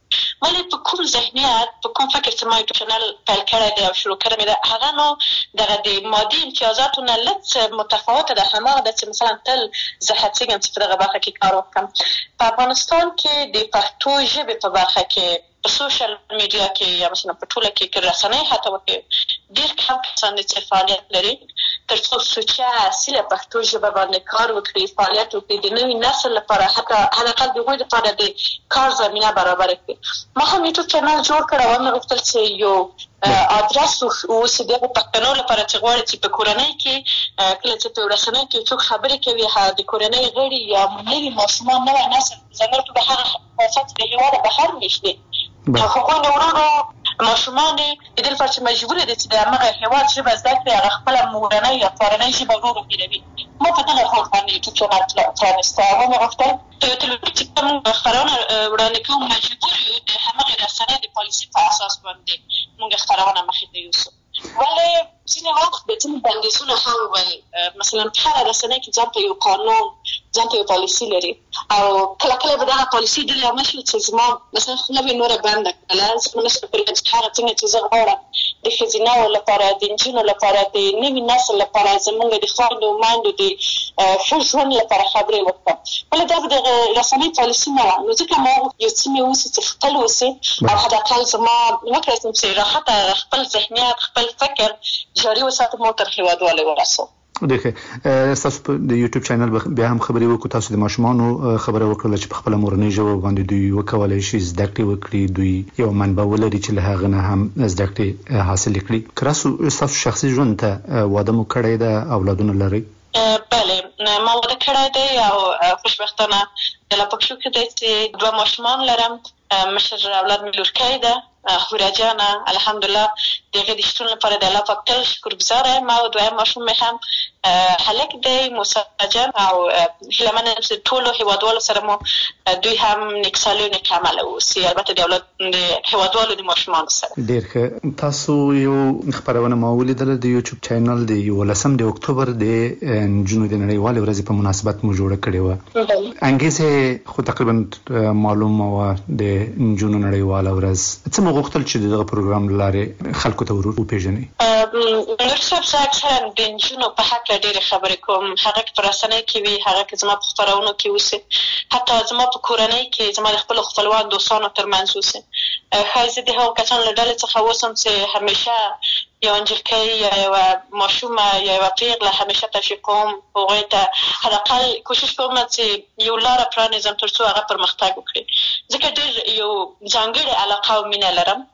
ولې په کوم ذهنیت په کوم فکر چې ما یوټیوب چینل پیل کړی دی او شروع کړی مې ده هغه نو دغه د مادي امتیازاتو نه لږ متفاوته ده هماغه ده چې مثلا تل زه هڅېږم چې په دغه برخه کې کار وکړم په افغانستان کې د پښتو ژبې په برخه کې په سوشل میډیا کې یا مثلا په ټوله کې که رسنۍ حتی وکړي ډېر کم کسان دي چې فعالیت لري تر څو سوچه اصیله پښتو ژبه باندې کار وکړي فعالیت وکړي د نوي نسل لپاره حتی حداقل د هغوی لپاره د کار زمینه برابره کړي ما هم یوټیوب چینل جوړ کړی و مې غوښتل چې یو ادرس اوسي د پښتنو لپاره چې غواړي چې په کورنۍ کې کله چې په رسنۍ کې څوک خبرې کوي د کورنۍ غړي یا نوي ماشومان نوی نسل ځانګړې په هغه وخت د هېواد بهر نشته هغوی د وروڼو ماشومان د دې لپاره چې مجبور دي چې د همغه هېواد ژبه زده کړي هغه خپله مورنۍ یا پلرنۍ ژبه ورو هېروي ما په دغه هوډ باندې یوټیوب چینل پرانستی او مې غوښتل په یو تلویزیون چې کوم خپرونه وړاندې کوو مجبور یو د همغې رسنۍ د پالیسي په اساس باندې موږ خپرونه مخې ته یوسو ولې ځینې وخت د ځینې بندیزونه هم ول مثلا په هره رسنۍ کې ځان ته یو قانون ځان ته یو پالیسي لري او کله کله به دغه پالیسي ډېرې عامه شي چې زما مثلا خوله به نوره بنده کړله زه به نشم کولی چې هغه څنګه چې زه غواړم د ښځینهو لپاره د نجونو لپاره د نوي نسل لپاره زموږ د خویندو میندو د ښه ژوند لپاره خبرې وکړم ولې دا به د رسنۍ پالیسي نه وه نو ځکه ما یو څه مې اوسي چې خپل اوسي او حداقل زما وکړی شم چې راحته خپل ذهنیت خپل فکر جاري وساتم او تر هېوادوالۍ ورسوم ډېر ستاسو په د یوټیوب چینل بیا هم خبرې وکړو تاسو د ماشومانو خبره وکړله چې په خپله مورنۍ ژبه باندې دوی وکولی شي زده کړې وکړي دوی یو منبع ولري چې له هغه نه هم زده کړې حاصلې کړي که ستاسو شخصي ژوند ته واده مو کړی ده اولادونه لرئ بله ما واده کړی دی او خوشبختانه د لا پکښو کې دی چې 2 ماشومان لرم مشر اولاد مې لورکی ده هوره جانه الحمدلله د هغې د شتون لپاره د الله پاک تل شکرګزاره یم او دویم ماشوم مې هم هلک دی موسی جان او هیله منه یم چې ټولو هېوادوالو سره مو دوی هم نیکسالي او نیک عمله واوسي البته د اولاد د هېوادوالو د ماشومانو سره ډېر ښه تاسو یو خپرونه ما ولیدله د یوټیوب چینل د 11 د اکتوبر د نجونو د نړیوالې ورځې په مناسبت مو جوړه کړې وه انګیزه خو تقریبا معلومه وه د نجونو نړیواله ورځ څه مو غوښتل چې دغه پروګرام له لارې خلکو ته وپېژنئ نور صاحب زه اکثرا د نجونو په هکله ډېرې خبرې کوم هغه که په رسنۍ کې وي هغه که زما په خپرونو کې اوسي حتی زما په کورنۍ کې زما د خپلو خپلوان دوستانو ترمنځ اوسي ښایي زه د هغو کسانو له ډلې څخه اوسم چې همیشه یو نجلکۍ یا یوه ماشومه یا یوه پیغله همیشه تشویق کوم هغوی ته حداقل کوشش کوم چې یو لاره پرانیزم تر څو هغه پرمختګ وکړي ځکه ډېر یو ځانګړې علاقه او مینه لرم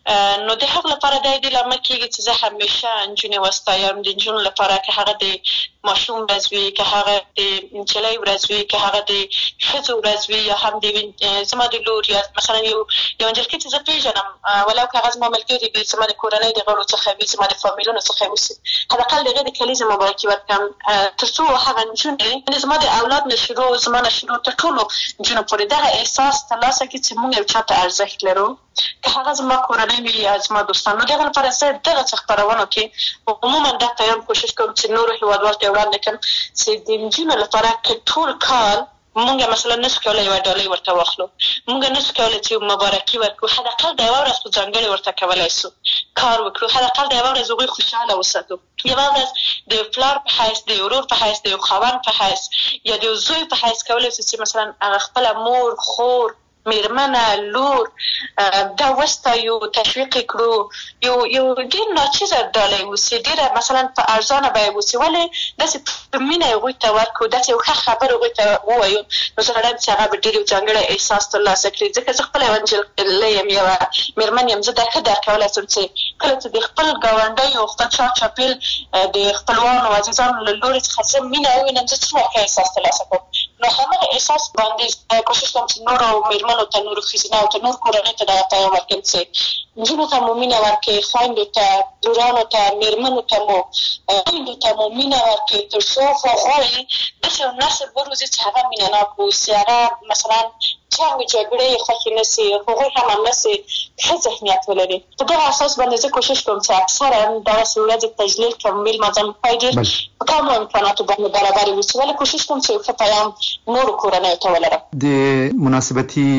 نو د هغه لپاره دا دې لامل کېږي چې زه همیشه نجونې وستایم د نجونو لپاره که هغه د ماشوم ورځ وي که هغه د نجلۍ ورځ وي که هغه د ښځو ورځ وي یا هم د زما د لور یا مثلا یو نجلکۍ چې زه پېژنم ولو که هغه زما ملګري وي زما د کورنۍ د غړو څخه وي زما د فامیلونو څخه وي حداقل د هغې د کلیزې مبارکي ورکړم تر څو هغه نجونې زما د اولاد نه شروع زما نه شروع تر ټولو نجونو پورې دغه احساس ترلاسه کړي چې موږ یو چا ته ارزښت لرو که هغه زما کورنۍ وي یا زما دوستان نو د هغه لپاره زه دغه څه خپرونو کې عموما دا پیغام کوشش کوم چې نورو هېوادوالو ته وړاندې کړم چې د نجونو لپاره که ټول کال مونږ مثلا نشو کولی یوه ډالۍ ورته واخلو مونږ نشو کولی چې مبارکي ورکړو حداقل د یوه ورځ خو ځانګړې ورته کولی سو کار وکړو حداقل د یوه ورځ هغوی خوشحاله وساتو یوه ورځ د پلار په حیث د ورور په حیث د یو خاوند په حیث یا د یو زوی په حیث کولی سو چې مثلا هغه خپله مور خور میرمنه لور دا وستایو تشویق کړو یو ډېر ناچیزه ډالۍ اوسي ډېره مثلا په ارزانه بیه اوسي ولې داسې په مینه هغوی ته ورکړو داسې یو ښه خبر هغوی ته ووایو نو زه غواړم چې هغه به ډېر یو ځانګړی احساس ترلاسه کړي ځکه زه خپله یوه نجلۍ یم یوه میرمن یم زه دا ښه درک کولی شم چې کله چې د خپل ګاونډیو خپل چاپېل د خپلوانو عزیزانو له لورې څخه زه مینه ووینم زه څومره ښه احساس ترلاسه کوم نو همغه احساس باندې کوشش کوم چې نورو میرمنو ته نورو ښځینهو ته نور کورنۍ ته دغه پیغام ورکړم چې نجونو ته مو مینه ورکړئ خویندو ته لورانو ته میرمنو ته مو خویندو ته مو مینه ورکړئ تر څو غواړئ داسې یو نسل وروزي چې هغه مینه ناک واوسي هغه مثلا جنګ جګړې خوښې نه سي هغوی هم همداسې ښه ذهنیت ولري په دغه اساس باندې زه کوشش کوم چې اکثرا دغسې ورځې تجلیل کړم میلمه پای ډېر په کمو امکاناتو باندې برابرې اوسي ولې کوشش کوم چې یو ښه پیام نورو کورنیو ته ولرم د مناسبتي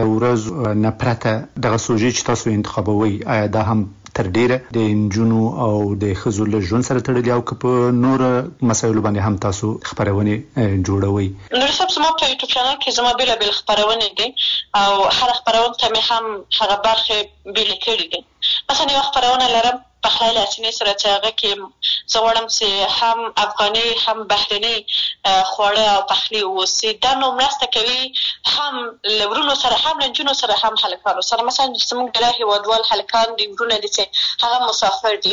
ورځ نه پرته دغه سوژې چې تاسو انتخابوئ آیا دا هم تر ډیره د نجونو او د ښځو له ژوند سره تړلي او که په نوره مسایلو باندې هم تاسو خپرونې جوړوئ؟ نور صاحب زما په یوټیوب چینل کې زما بېلابېل خپرونې دي او هره خپرونه ته مې هم هغه برخې بېلې کړي دي مثلا یوه خپرونه لرم پخلی لاسینې سره چې هغه کې زه غواړم چې هم افغاني هم بهرني خواړه او پخلی واوسي دا نو مرسته کوي هم له ورونو سره هم له نجونو سره هم هلکانو سره مثلا زموږ ډېری هېوادوال هلکان دي ورونه دي چې هغه مسافر دي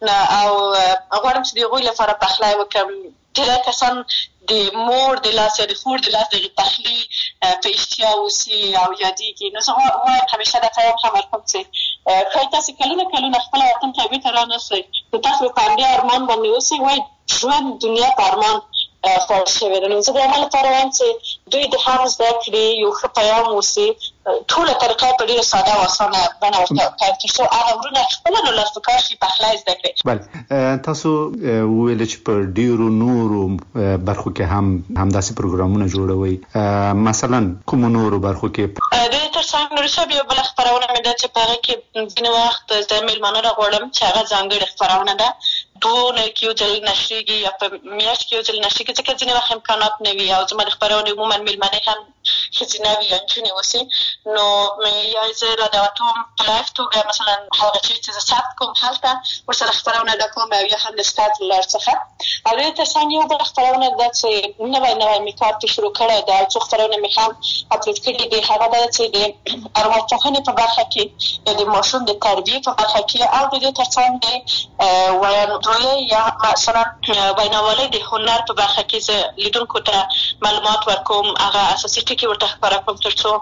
او غواړم چې د هغوی لپاره پخلی وکړم ډېری کسان د مور د لاس یا د خور د لاس دغې پخلي په اشتیا اوسي او یادېږي نو زه وایم همیشه دا پیغام هم ورکوم چې ښایي تاسې کلونه خپله وطن ته بېرته رانسئ نو تاسو به په همدې ارمان باندې اوسئ وایي ژوند دنیا په ارمان خوړل شوې ده نو زه د هغه لپاره وایم چې دوی د هم زده کړي یو ښه پیغام اوسي ټوله طریقه په ډېره ساده او اسانه بڼه ورته وکړئ تر څو هغه ورونه خپله نو لاس په کار شي پخلی زده کړي. بله تاسو وویل چې په ډېرو نورو برخو کې هم همداسې پروګرامونه جوړوئ مثلا کومو نورو برخو کې؟ د دې تر څنګ نورې صاحب یوه بله خپرونه مې ده چې په هغه کې ځینې وخت زه میلمانه راغواړم چې هغه ځانګړې خپرونه ده 2 کې یو ځل نشریږي یا په میاشت کې یو ځل نشریږي ځکه ځینې وخت امکانات نه وي او زما د خپرونې عموما میلمنې هم ښځینه وي یا نجونې اوسي نو یا زه رادعوتوم په لایف توګه مثلا هغه چیز چې زه ثبت کوم هلته ورسره خپرونه ده کوم او یا هم د سکایپ له لارې څخه او د دې تر څنګ یو بله خپرونه ده چې نوی مې کار پرې شروع کړی ده او څو خپرونه مې هم اپلوډ کړي دي هغه ده چې د ارواپوهنې په برخه کې یا د ماشوم د تربیې په برخه کې او د دې تر څنګ د ویاندویۍ یا مثلا ویناوالۍ د هنر په برخه کې زه لیدونکو ته معلومات ورکوم هغه اساسي ټکي ورته خپاره کوم تر څو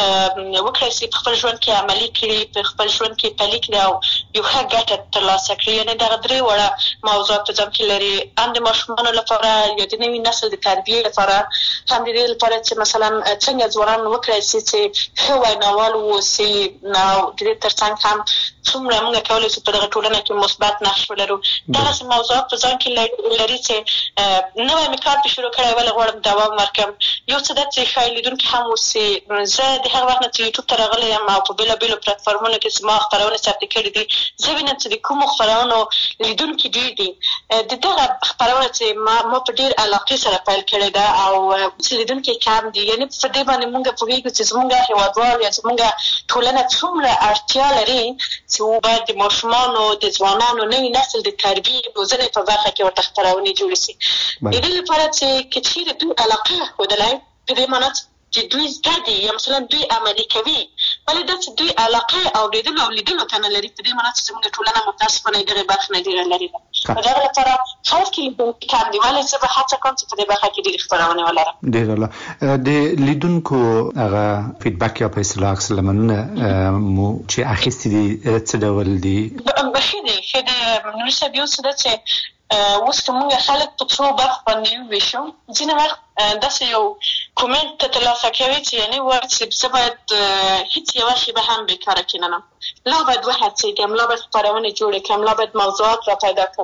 وکړی شي په خپل ژوند کې عملي کړي په خپل ژوند کې پلي کړي او یو ښه ګټه ترلاسه کړي یعنې دغه 3 وړه موضوعات په ځان کې لري هم د ماشومانو لپاره یا د نوي نسل د تربیې لپاره هم د دې لپاره چې مثلا څنګه ځوانان وکړی شي چې ښه ویناوال واوسي او د دې تر څنګ هم څومره موږ کولی شو په دغه ټولنه کې مثبت نقش ولرو دغسې موضوعات په ځان کې لري چې نوی مې کار پرې شروع کړی ولې غواړم دوام ورکړم یو څه ده چې ښایي لیدونکي هم اوسي زه د هغه وخت نه چې یوټیوب ته راغلی یم او په بېلابېلو پلټفارمونو کې زما خپرونې ثبت کړي دي زه وینم چې د کومو خپرونو لیدونکي ډېر دي د دغه خپرونه چې ما په ډېر علاقې سره پیل کړې ده او چې لیدونکي کم دي یعنې په دې باندې موږ پوهېږو چې زموږ هېوادوال یا زموږ ټولنه څومره اړتیا لري چې باید د ماشومانو د ځوانانو نوي نسل د تربیې روزنې په برخه کې ورته خپرونې جوړې شي د دې لپاره چې که چېرې دوی علاقه ښودلی په دې معنا چې دوی زده دي یا مثلا دوی عملي کوي ولې دا چې دوی علاقه اورېدلو او لیدلو ته نه لري په دې معنا چې زموږ ټولنه متاسفانه دغې برخې نه ډېره لرې ده په دغه لپاره خلک کې لیدونکي کم دي ولې زه به هڅه کوم چې په دې برخه کې ډېرې خپرونې ولرم. ډېر د لیدونکو هغه فیډبک یا په اصطلاح عکس العملونه مو چې اخیستي دي څه ډول دي؟ ښه دي نوري صاحب یو څه ده چې اوس که موږ خلک په څو برخو باندې وویشو ځینې وخت داسې یو کومنټ ته ترلاسه کوي چې یعنې وایي چې زه باید هېڅ یوه شېبه هم بېکاره کښېننم لا باید وهڅېږم لا باید خپرونې جوړې کړم لا باید موضوعات را پیدا کړم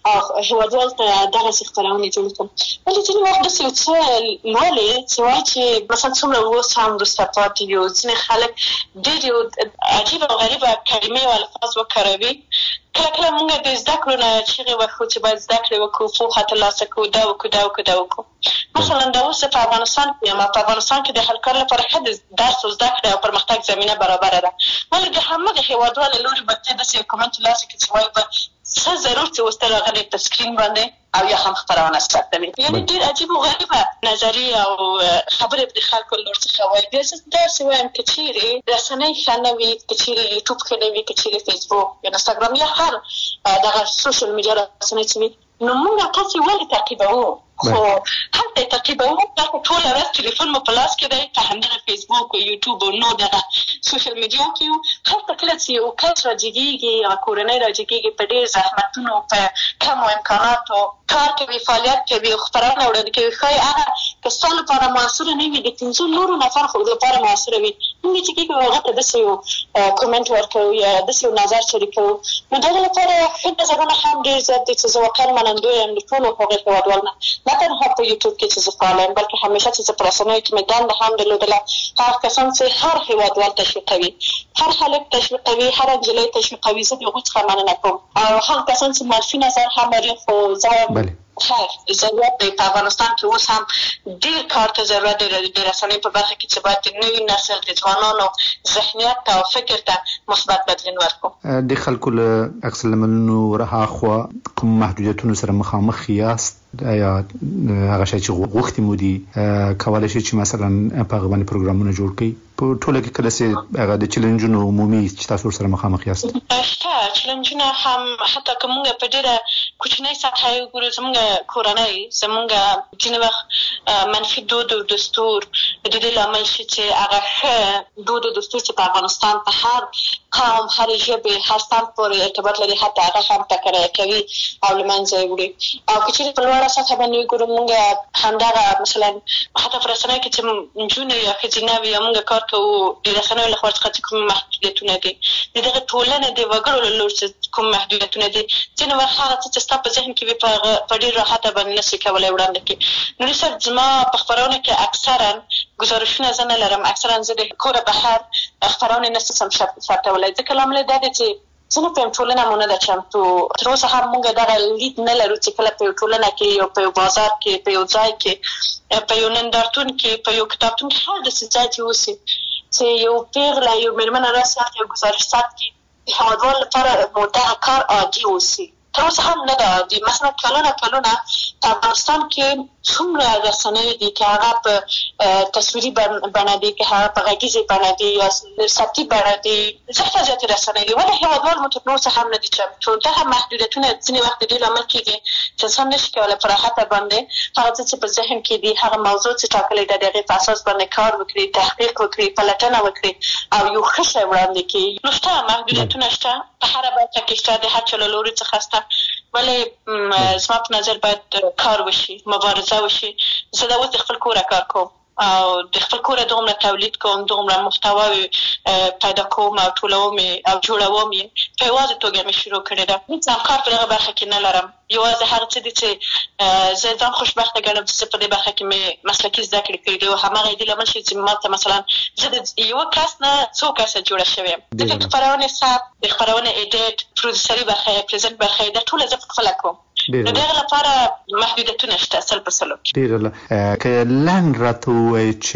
هیوادوال ته دغه خبرونه جوړ کړم. ولې ځینې وخت داسې یو څه لولې چې وایي چې مثلا څومره اوس هم وروسته پاتې یو ځینې خلک ډېر یو عجیبه او غریبه کلمې او الفاظ وکاروي. کله کله موږ د زده کړو نه چیغې وکړو چې باید زده کړې وکړو، پوهه ترلاسه کړو، دا وکړو. مثلا دا اوس په افغانستان کې یم، په افغانستان کې د هر کار لپاره ښه د درس او زده کړې او پرمختګ زمینه برابره ده. ولې د همغه هیوادوالو له لورې به ته داسې یو کومنټ ترلاسه کړې چې وایي به څه ضرور چې اوس ته راغلی په سکرین باندې او یا هم خپرونه ثبتوي. یعنې ډېر عجیب او غریبه نظریې او خبرې د خلکو له لورې څخه وایي. بیا زه داسې وایم که چېرې رسنۍ ښه نه وي، که چېرې یوټیوب ښه نه وي، که چېرې فیسبوک یا انسټاګرام یا هر دغه سوشل میډیا رسنۍ چې وي، نو موږ تاسې ولې تعقیبوو؟ خو هلته تعقیبوو، دلته ټوله ورځ تلیفون مو په لاس کې دی، په همدغه فیسبوک او یوټیوب او نور دغه سوشل میډیا کې یو. هلته کله چې یو کس راجګېږي یا کورنۍ راجګېږي په ډېر زحمتونو، په کمو امکاناتو کار کوي، فعالیت کوي او خپرونه وړاندې کوي، ښایي هغه که ستا لپاره موثره نه وي، د 500 نورو نفر خو لپاره موثره وي. موږ چې کېږو هغه ته داسې یو کومنټ ورکوو یا داسې یو نظر شریکوو، نو دغه لپاره ښه نظرونه هم ډېر زیات دي چې زه واقعا منندوی یم د ټولو هغو هېوادوالو نه، نه تنها په یوټیوب کې چې زه فعاله یم، بلکې همیشه چې زه په رسنیو کې مې دنده هم درلودله. هغه کسان چې هر هېوادوال تشویقوي، هر هلک تشویقوي، هر نجلۍ تشویقوي، زه د هغوی څخه مننه کوم. او هغه کسان چې منفي نظر هم لري، خو زه خیر ضرورت دی په افغانستان کې اوس هم ډېر کار ته ضرورت دی د رسنیو په برخه کې چې باید د نوي نسل د ځوانانو ذهنیت او فکر ته مثبت بدلون ورکړو. د خلکو له عکس العملونو رهاخوا کوم محدودیتونو سره مخامخ یاست؟ یا هغه شی چې غوښتي مو دي کولی شي چې مثلا په هغه باندې پروګرامونه جوړ کړئ؟ په ټوله کې کله چې هغه د چیلنجونو عمومي چې تاسو سره مخامخ یاست؟ شته چیلنجونه هم، حتی که موږ په ډېره کوچنۍ سطحه یې وګورو، زموږ کورنۍ، زموږ ځینې وخت منفي دود او دستور د دې لامل شي چې هغه ښه دود او دستور چې په افغانستان په هر قوم، هر ژبې، هر صنف پورې ارتباط لري، حتی هغه هم ټکنی کوي او له منځه یې وړي. او که چېرې په لوړه سطحه باندې وګورو، موږ همدغه مثلا حتی په رسنیو کې چې نجونې یا ښځینه وي یا موږ کار کوو، د رسنیو له خوا څخه چې کوم محدودیتونه دي، د دغه ټولنې د وګړو له لورې چې کوم محدودیتونه دي، ځینې وخت هغه څه چې ستا په ذهن کې وي په ډېر راحته باندې نشي کولی وړاندې کړي. نوري صاحب، زما په خپرونه کې اکثرا ګزارشونه زه نه لرم، اکثرا زه د کوره بهر خپرونې نه شم ثبتولی، ځکه لامل یې دا دی چې زه نه پوهیم ټولنه مو نه ده چمتو. تر اوسه هم موږ دغه لید نه لرو چې کله په یو ټولنه کې یا په یو بازار کې، په یو ځای کې، په یو نندارتون کې، په یو کتابتون کې، هر داسې ځای چې اوسي چې یو پیغله، یو مېرمنه راساخت، یو ګزارش ثبت کړي، د هېوادوال لپاره مو دغه کار عادي اوسي. تر اوسه هم نه ده عادي. مثلا کلونه په افغانستان کې څومره رسنۍ دي چې هغه په تصویري بڼه دي، که هغه په غږیزې بڼه دي یا صوتي بڼه دي، زیاتې رسنۍ دي، ولې هېوادوال مو تر اوسه هم نه دي چمتو. دغه محدودیتونه ځینې وخت د دې لامل کېږي چې انسان نشي کولی په راحته باندې هغه څه چې په ذهن کې دي، هغه موضوع چې ټاکلې ده، د هغې په اساس باندې کار وکړي، تحقیق وکړي، پلټنه وکړي او یو ښه شی وړاندې کړي. نو شته محدودیتونه، شته په هره برخه کې شته، د هر چا له لورې څخه شته، ولې زما په نظر باید کار وشي، مبارزه وشي. زه دا اوس د خپل کوره کار کوم او د خپل کوره دومره تولید کوم، دومره محتواوې پیدا کوم او ټولوم او جوړوم یې، په یوازې توګه مې شروع کړې ده. هېڅ همکار په دغه برخه کې نه لرم. یوازې هغه څه دي چې زه ځان خوشبخته ګڼم چې زه په دې برخه کې مې مسلکي زده کړې کړي دي او هماغه دې لامل شي چې ما ته مثلا زه د یوه کس نه څو کسه جوړه شوې یم. ځکه خپرونې ثبت، د خپرونې ایډیټ، پروډوسري برخه یې، پرزنټ برخه یې، دا ټوله زه په خپله کوم. نو دغه لپاره محدودیتونه شته 100%. ډېره که لنډ راته ووایي چې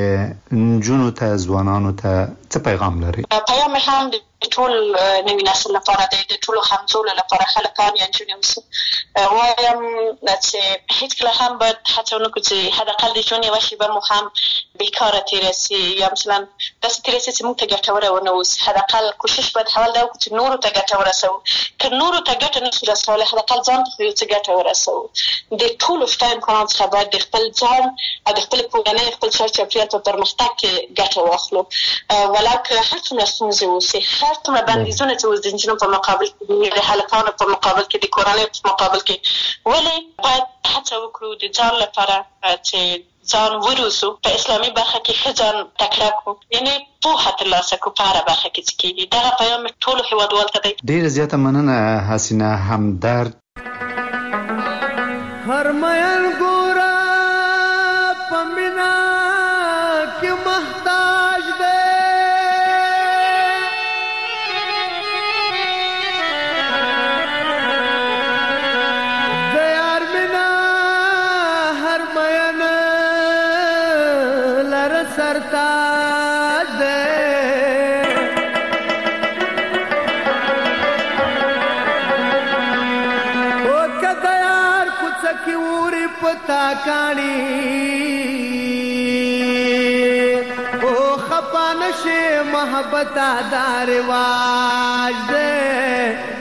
نجونو ته، ځوانانو ته څه پیغام لري؟ پیغام مې هم د ټول نوي نسل لپاره دی، د ټولو همزولو لپاره، هلکان یا نجونې اوسي، وایم چې هېڅکله هم باید هڅه ونه کړو چې حداقل د ژوند یوه شېبه مو هم بېکاره تېره سي یا مثلا داسې تېره سي چې موږ ته ګټوره ونه اوسي. حداقل کوشش باید اول دا وکړو چې نورو ته ګټه ورسوو. که نورو ته ګټه نه شو رسولی، حداقل ځان ته خو یو څه ګټه ورسوو. د ټولو شته امکاناتو څخه باید د خپل ځان او د خپلې کورنۍ، خپل چار چاپېریال په پرمختګ کې ګټه واخلو، ولو که هر څومره ستونزې اوسي، هر څومره بندیزونه چې اوس د نجونو په مقابل کې دي، د هلکانو په مقابل کې، د کورنۍ په مقابل کې، ولې باید هڅه وکړو د ځان لپاره چې ځان وروزو، په اسلامي برخه کې ښه ځان تکړه کړو، یعنې پوهه ترلاسه کړو په هره برخه کې چې کېږي. دغه پیغام ټولو هېوادوالو ته دی. ډېره زیاته مننه حسینه همدرد. هر مین ګورا پمینا کې محتاج دے دیار منا هر مین لر سرتاج دے او کدیار کچھ کی وری پتا کانی محبت دا رواج دے